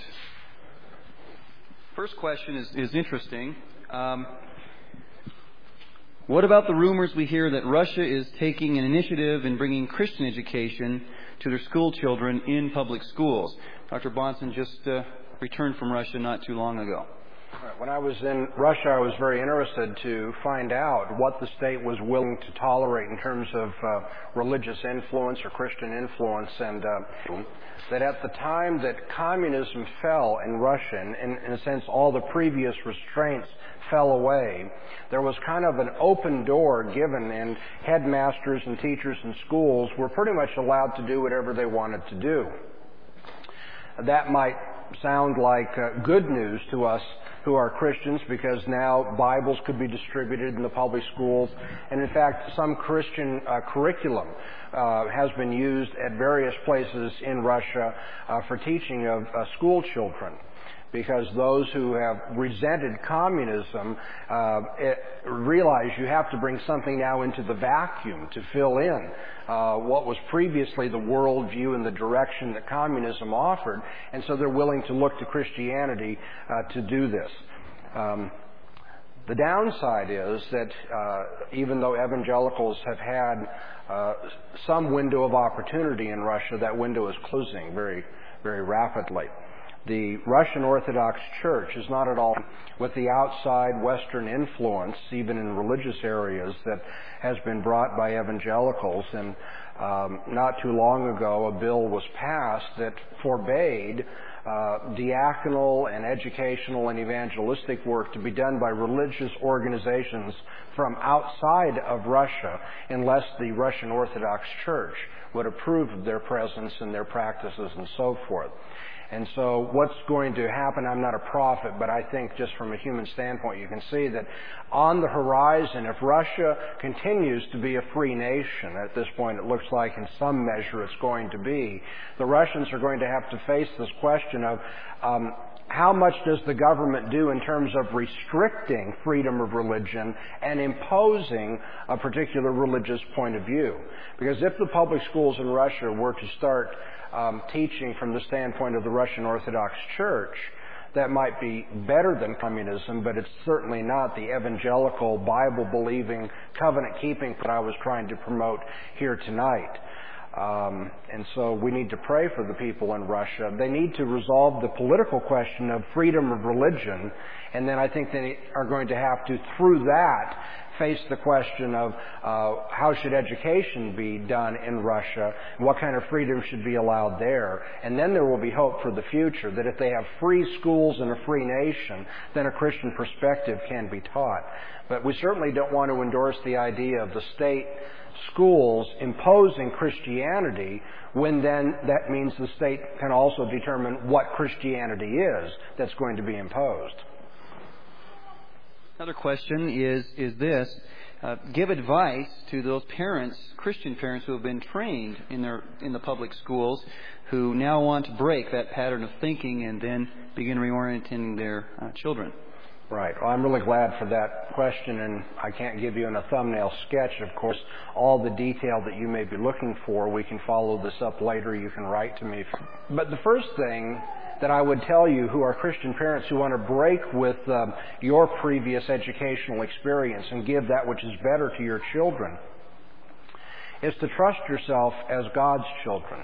First question is interesting. What about the rumors we hear that Russia is taking an initiative in bringing Christian education to their school children in public schools? Dr. Bahnsen just returned from Russia not too long ago. When I was in Russia, I was very interested to find out what the state was willing to tolerate in terms of religious influence or Christian influence, and that at the time that communism fell in Russia, and in a sense all the previous restraints fell away, there was kind of an open door given, and headmasters and teachers in schools were pretty much allowed to do whatever they wanted to do. That might sound like good news to us who are Christians, because now Bibles could be distributed in the public schools, and in fact some Christian curriculum has been used at various places in Russia for teaching of school children, because those who have resented communism realize you have to bring something now into the vacuum to fill in what was previously the worldview and the direction that communism offered, and so they're willing to look to Christianity to do this. The downside is that even though evangelicals have had some window of opportunity in Russia, that window is closing very, very rapidly. The Russian Orthodox Church is not at all with the outside Western influence, even in religious areas, that has been brought by evangelicals. And not too long ago, a bill was passed that forbade diaconal and educational and evangelistic work to be done by religious organizations from outside of Russia, unless the Russian Orthodox Church would approve of their presence and their practices and so forth. And so what's going to happen, I'm not a prophet, but I think just from a human standpoint, you can see that on the horizon, if Russia continues to be a free nation, at this point it looks like in some measure it's going to be, the Russians are going to have to face this question of how much does the government do in terms of restricting freedom of religion and imposing a particular religious point of view? Because if the public schools in Russia were to start teaching from the standpoint of the Russian Orthodox Church, that might be better than communism, but it's certainly not the evangelical, Bible-believing, covenant-keeping that I was trying to promote here tonight. And so we need to pray for the people in Russia. They need to resolve the political question of freedom of religion, and then I think they are going to have to, through that, face the question of how should education be done in Russia, and what kind of freedom should be allowed there. And then there will be hope for the future, that if they have free schools and a free nation, then a Christian perspective can be taught. But we certainly don't want to endorse the idea of the state schools imposing Christianity, when then that means the state can also determine what Christianity is that's going to be imposed. Another question is this: give advice to those parents, Christian parents, who have been trained in the public schools, who now want to break that pattern of thinking and then begin reorienting their children. Right. Well, I'm really glad for that question, and I can't give you in a thumbnail sketch, of course, all the detail that you may be looking for. We can follow this up later. You can write to me. But the first thing that I would tell you, who are Christian parents who want to break with your previous educational experience and give that which is better to your children, is to trust yourself as God's children.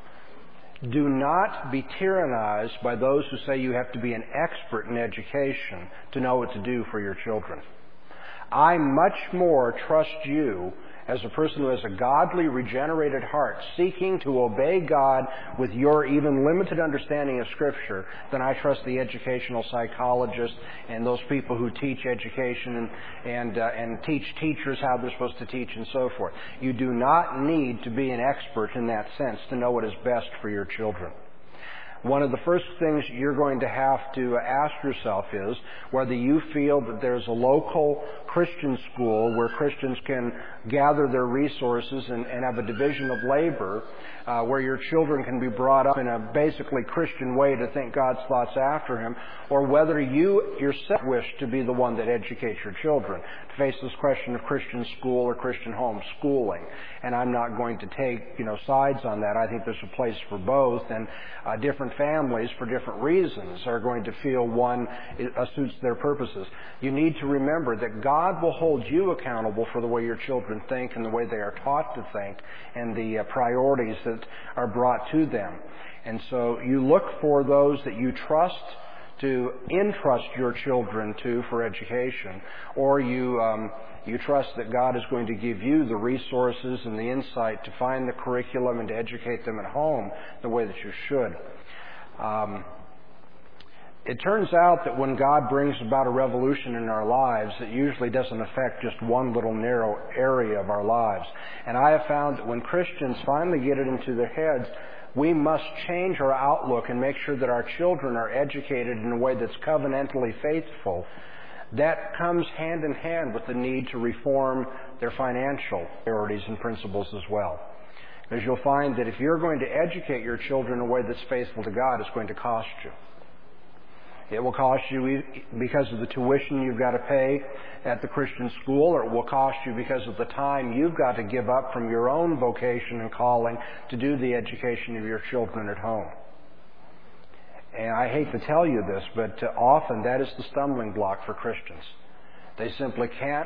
Do not be tyrannized by those who say you have to be an expert in education to know what to do for your children. I much more trust you as a person who has a godly, regenerated heart, seeking to obey God with your even limited understanding of Scripture, then I trust the educational psychologists and those people who teach education and teach teachers how they're supposed to teach and so forth. You do not need to be an expert in that sense to know what is best for your children. One of the first things you're going to have to ask yourself is whether you feel that there's a local Christian school where Christians can gather their resources and have a division of labor where your children can be brought up in a basically Christian way to think God's thoughts after Him, or whether you yourself wish to be the one that educates your children, to face this question of Christian school or Christian home schooling. And I'm not going to take, sides on that. I think there's a place for both, and different families, for different reasons, are going to feel one suits their purposes. You need to remember that God will hold you accountable for the way your children think and the way they are taught to think and the priorities that are brought to them. And so you look for those that you trust to entrust your children to for education, or you trust that God is going to give you the resources and the insight to find the curriculum and to educate them at home the way that you should. It turns out that when God brings about a revolution in our lives, it usually doesn't affect just one little narrow area of our lives. And I have found that when Christians finally get it into their heads, we must change our outlook and make sure that our children are educated in a way that's covenantally faithful. That comes hand in hand with the need to reform their financial priorities and principles as well. Because you'll find that if you're going to educate your children in a way that's faithful to God, it's going to cost you. It will cost you because of the tuition you've got to pay at the Christian school, or it will cost you because of the time you've got to give up from your own vocation and calling to do the education of your children at home. And I hate to tell you this, but often that is the stumbling block for Christians. They simply can't,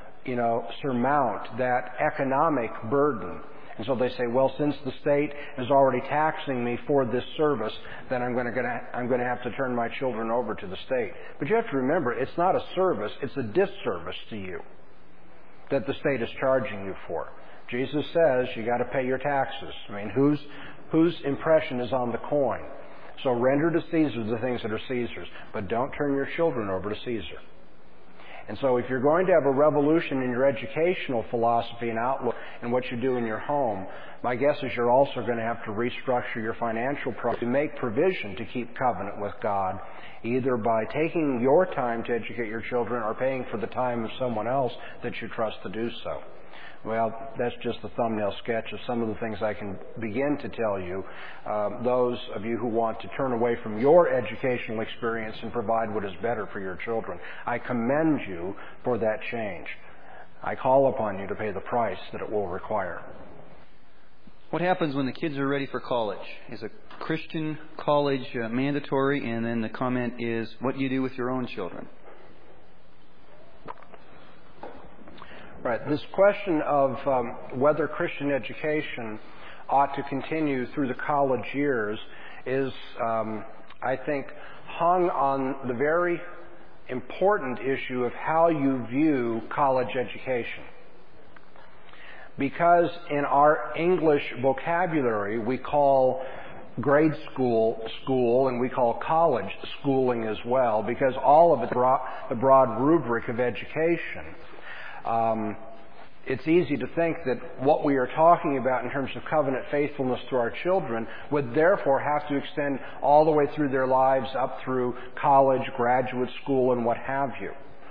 surmount that economic burden. And so they say, well, since the state is already taxing me for this service, then I'm going to have to turn my children over to the state. But you have to remember, it's not a service, it's a disservice to you that the state is charging you for. Jesus says you got to pay your taxes. I mean, whose impression is on the coin? So render to Caesar the things that are Caesar's, but don't turn your children over to Caesar. And so if you're going to have a revolution in your educational philosophy and outlook and what you do in your home, my guess is you're also going to have to restructure your financial to make provision to keep covenant with God, either by taking your time to educate your children or paying for the time of someone else that you trust to do so. Well, that's just a thumbnail sketch of some of the things I can begin to tell you. Those of you who want to turn away from your educational experience and provide what is better for your children, I commend you for that change. I call upon you to pay the price that it will require. What happens when the kids are ready for college? Is a Christian college mandatory? And then the comment is, what do you do with your own children? Right. This question of whether Christian education ought to continue through the college years is, I think, hung on the very important issue of how you view college education. Because in our English vocabulary, we call grade school, and we call college schooling as well, because all of it is the broad rubric of education. It's easy to think that what we are talking about in terms of covenant faithfulness to our children would therefore have to extend all the way through their lives up through college, graduate school, and what have you.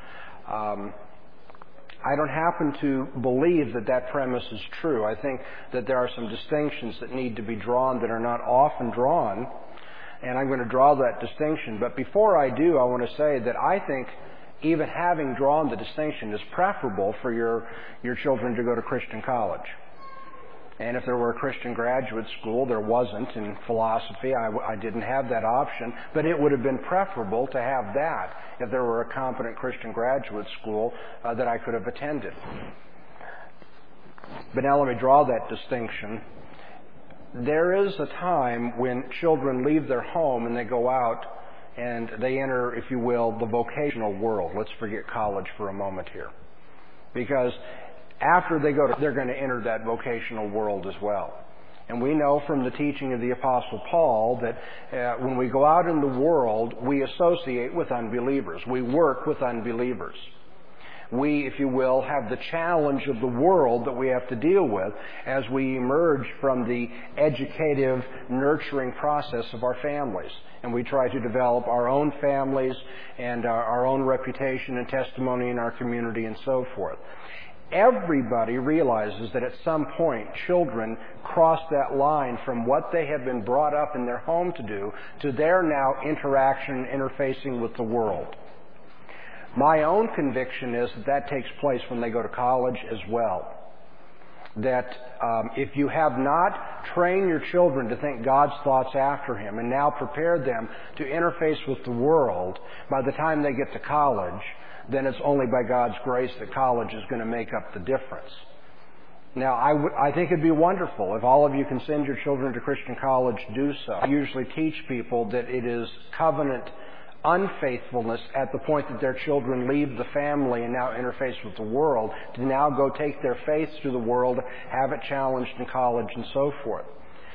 I don't happen to believe that that premise is true. I think that there are some distinctions that need to be drawn that are not often drawn, and I'm going to draw that distinction. But before I do, I want to say that I think even having drawn the distinction is preferable for your children to go to Christian college. And if there were a Christian graduate school, there wasn't in philosophy. I didn't have that option, but it would have been preferable to have that if there were a competent Christian graduate school that I could have attended. But now let me draw that distinction. There is a time when children leave their home and they go out and they enter, if you will, the vocational world. Let's forget college for a moment here. Because After they go to, they're going to enter that vocational world as well. And we know from the teaching of the Apostle Paul that when we go out in the world, we associate with unbelievers. We work with unbelievers. We, if you will, have the challenge of the world that we have to deal with as we emerge from the educative, nurturing process of our families. And we try to develop our own families and our own reputation and testimony in our community and so forth. Everybody realizes that at some point children cross that line from what they have been brought up in their home to do to their now interaction, interfacing with the world. My own conviction is that takes place when they go to college as well. That if you have not trained your children to think God's thoughts after Him and now prepared them to interface with the world, by the time they get to college, then it's only by God's grace that college is going to make up the difference. Now, I think it'd be wonderful if all of you can send your children to Christian college, do so. I usually teach people that it is covenant unfaithfulness at the point that their children leave the family and now interface with the world to now go take their faith to the world, have it challenged in college and so forth.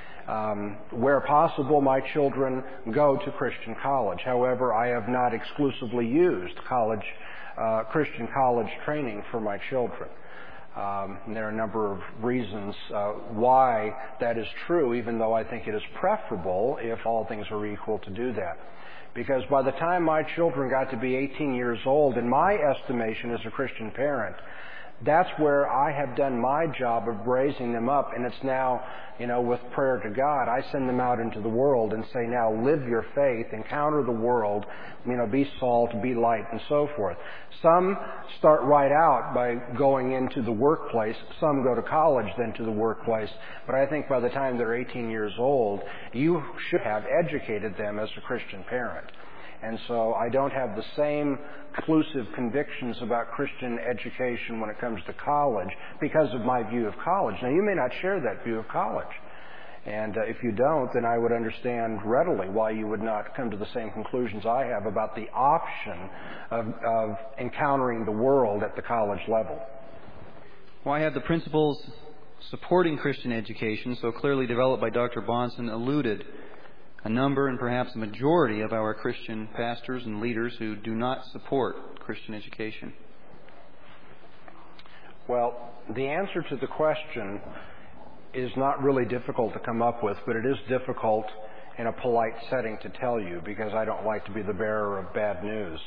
Where possible, my children go to Christian college. However, I have not exclusively used Christian college training for my children. There are a number of reasons why that is true, even though I think it is preferable, if all things are equal, to do that. Because by the time my children got to be 18 years old, in my estimation as a Christian parent, that's where I have done my job of raising them up, and it's now, with prayer to God, I send them out into the world and say, now live your faith, encounter the world, be salt, be light, and so forth. Some start right out by going into the workplace. Some go to college, then to the workplace. But I think by the time they're 18 years old, you should have educated them as a Christian parent. And so I don't have the same conclusive convictions about Christian education when it comes to college because of my view of college. Now, you may not share that view of college. And if you don't, then I would understand readily why you would not come to the same conclusions I have about the option of encountering the world at the college level. Well, I have the principles supporting Christian education so clearly developed by Dr. Bahnsen eluded a number and perhaps a majority of our Christian pastors and leaders who do not support Christian education? Well, the answer to the question is not really difficult to come up with, but it is difficult in a polite setting to tell you because I don't like to be the bearer of bad news.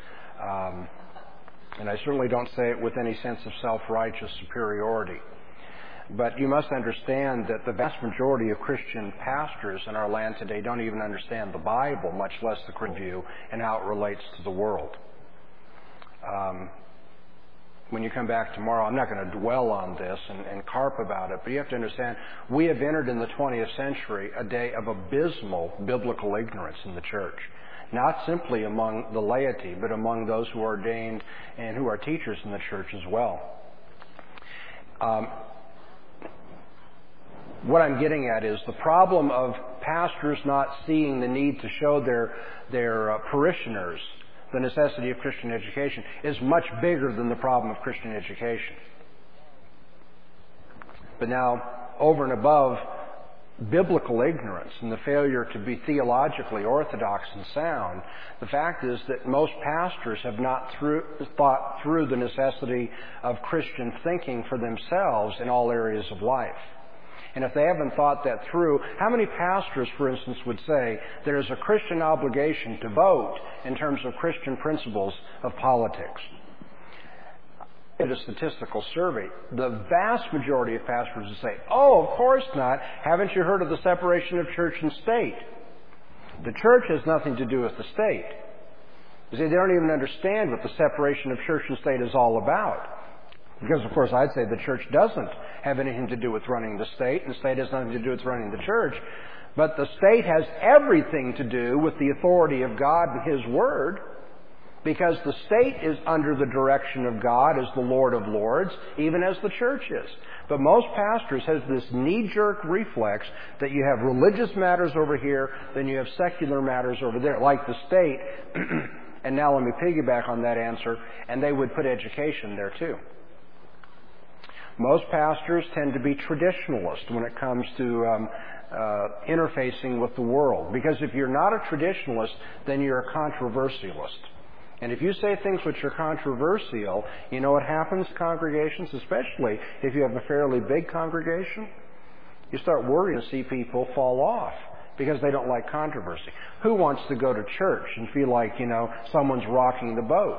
And I certainly don't say it with any sense of self-righteous superiority. But you must understand that the vast majority of Christian pastors in our land today don't even understand the Bible, much less the Christian view and how it relates to the world. When you come back tomorrow, I'm not going to dwell on this and carp about it, but you have to understand, we have entered in the 20th century a day of abysmal biblical ignorance in the church. Not simply among the laity, but among those who are ordained and who are teachers in the church as well. What I'm getting at is the problem of pastors not seeing the need to show their parishioners the necessity of Christian education is much bigger than the problem of Christian education. But now, over and above biblical ignorance and the failure to be theologically orthodox and sound, the fact is that most pastors have not thought through the necessity of Christian thinking for themselves in all areas of life. And if they haven't thought that through, how many pastors, for instance, would say there is a Christian obligation to vote in terms of Christian principles of politics? In a statistical survey, the vast majority of pastors would say, oh, of course not. Haven't you heard of the separation of church and state? The church has nothing to do with the state. You see, they don't even understand what the separation of church and state is all about. Because, of course, I'd say the church doesn't have anything to do with running the state, and the state has nothing to do with running the church. But the state has everything to do with the authority of God and His Word, because the state is under the direction of God as the Lord of Lords, even as the church is. But most pastors have this knee-jerk reflex that you have religious matters over here, then you have secular matters over there, like the state. And now let me piggyback on that answer, and they would put education there too. Most pastors tend to be traditionalists when it comes to interfacing with the world. Because if you're not a traditionalist, then you're a controversialist. And if you say things which are controversial, you know what happens to congregations, especially if you have a fairly big congregation? You start worrying to see people fall off because they don't like controversy. Who wants to go to church and feel like, someone's rocking the boat?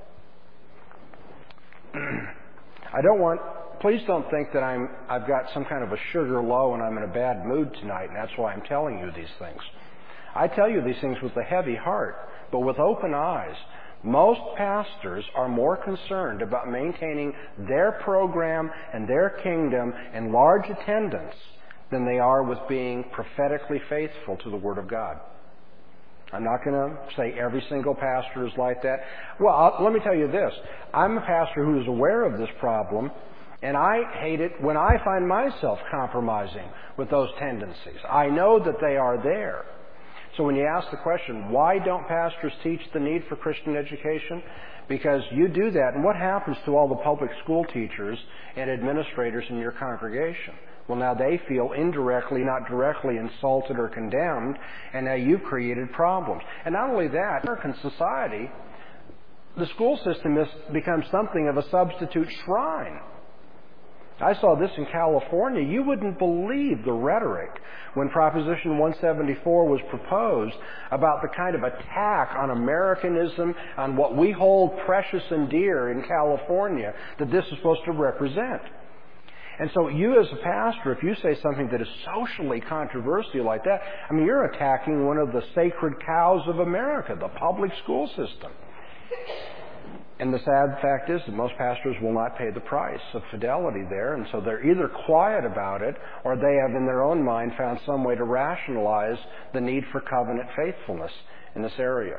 Please don't think that I've got some kind of a sugar low and I'm in a bad mood tonight, and that's why I'm telling you these things. I tell you these things with a heavy heart, but with open eyes. Most pastors are more concerned about maintaining their program and their kingdom in large attendance than they are with being prophetically faithful to the Word of God. I'm not going to say every single pastor is like that. Well, let me tell you this. I'm a pastor who is aware of this problem, and I hate it when I find myself compromising with those tendencies. I know that they are there. So when you ask the question, why don't pastors teach the need for Christian education? Because you do that, and what happens to all the public school teachers and administrators in your congregation? Well, now they feel indirectly, not directly, insulted or condemned, and now you've created problems. And not only that, in American society, the school system has become something of a substitute shrine. I saw this in California. You wouldn't believe the rhetoric when Proposition 174 was proposed about the kind of attack on Americanism, on what we hold precious and dear in California, that this is supposed to represent. And so you as a pastor, if you say something that is socially controversial like that, you're attacking one of the sacred cows of America, the public school system. And the sad fact is that most pastors will not pay the price of fidelity there, and so they're either quiet about it or they have in their own mind found some way to rationalize the need for covenant faithfulness in this area.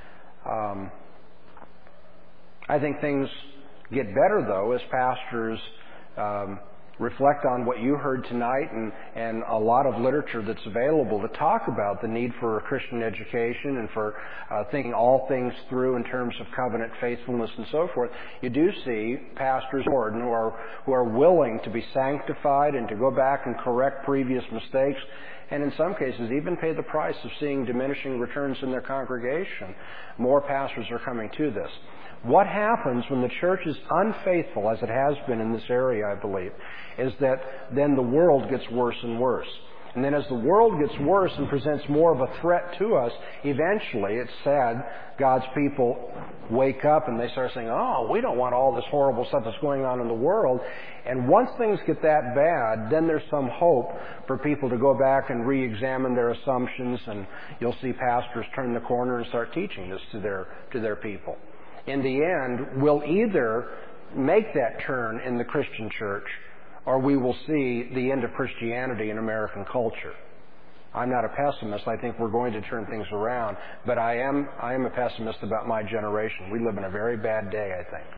I think things get better, though, as pastors reflect on what you heard tonight and a lot of literature that's available to talk about the need for Christian education and for thinking all things through in terms of covenant faithfulness and so forth. You do see pastors who are willing to be sanctified and to go back and correct previous mistakes, and in some cases even pay the price of seeing diminishing returns in their congregation. More pastors are coming to this. What happens when the church is unfaithful, as it has been in this area, I believe, is that then the world gets worse and worse. And then as the world gets worse and presents more of a threat to us, eventually, it's sad, God's people wake up and they start saying, we don't want all this horrible stuff that's going on in the world. And once things get that bad, then there's some hope for people to go back and re-examine their assumptions, and you'll see pastors turn the corner and start teaching this to their people. In the end, we'll either make that turn in the Christian church, or we will see the end of Christianity in American culture. I'm not a pessimist. I think we're going to turn things around, but I am a pessimist about my generation. We live in a very bad day, I think.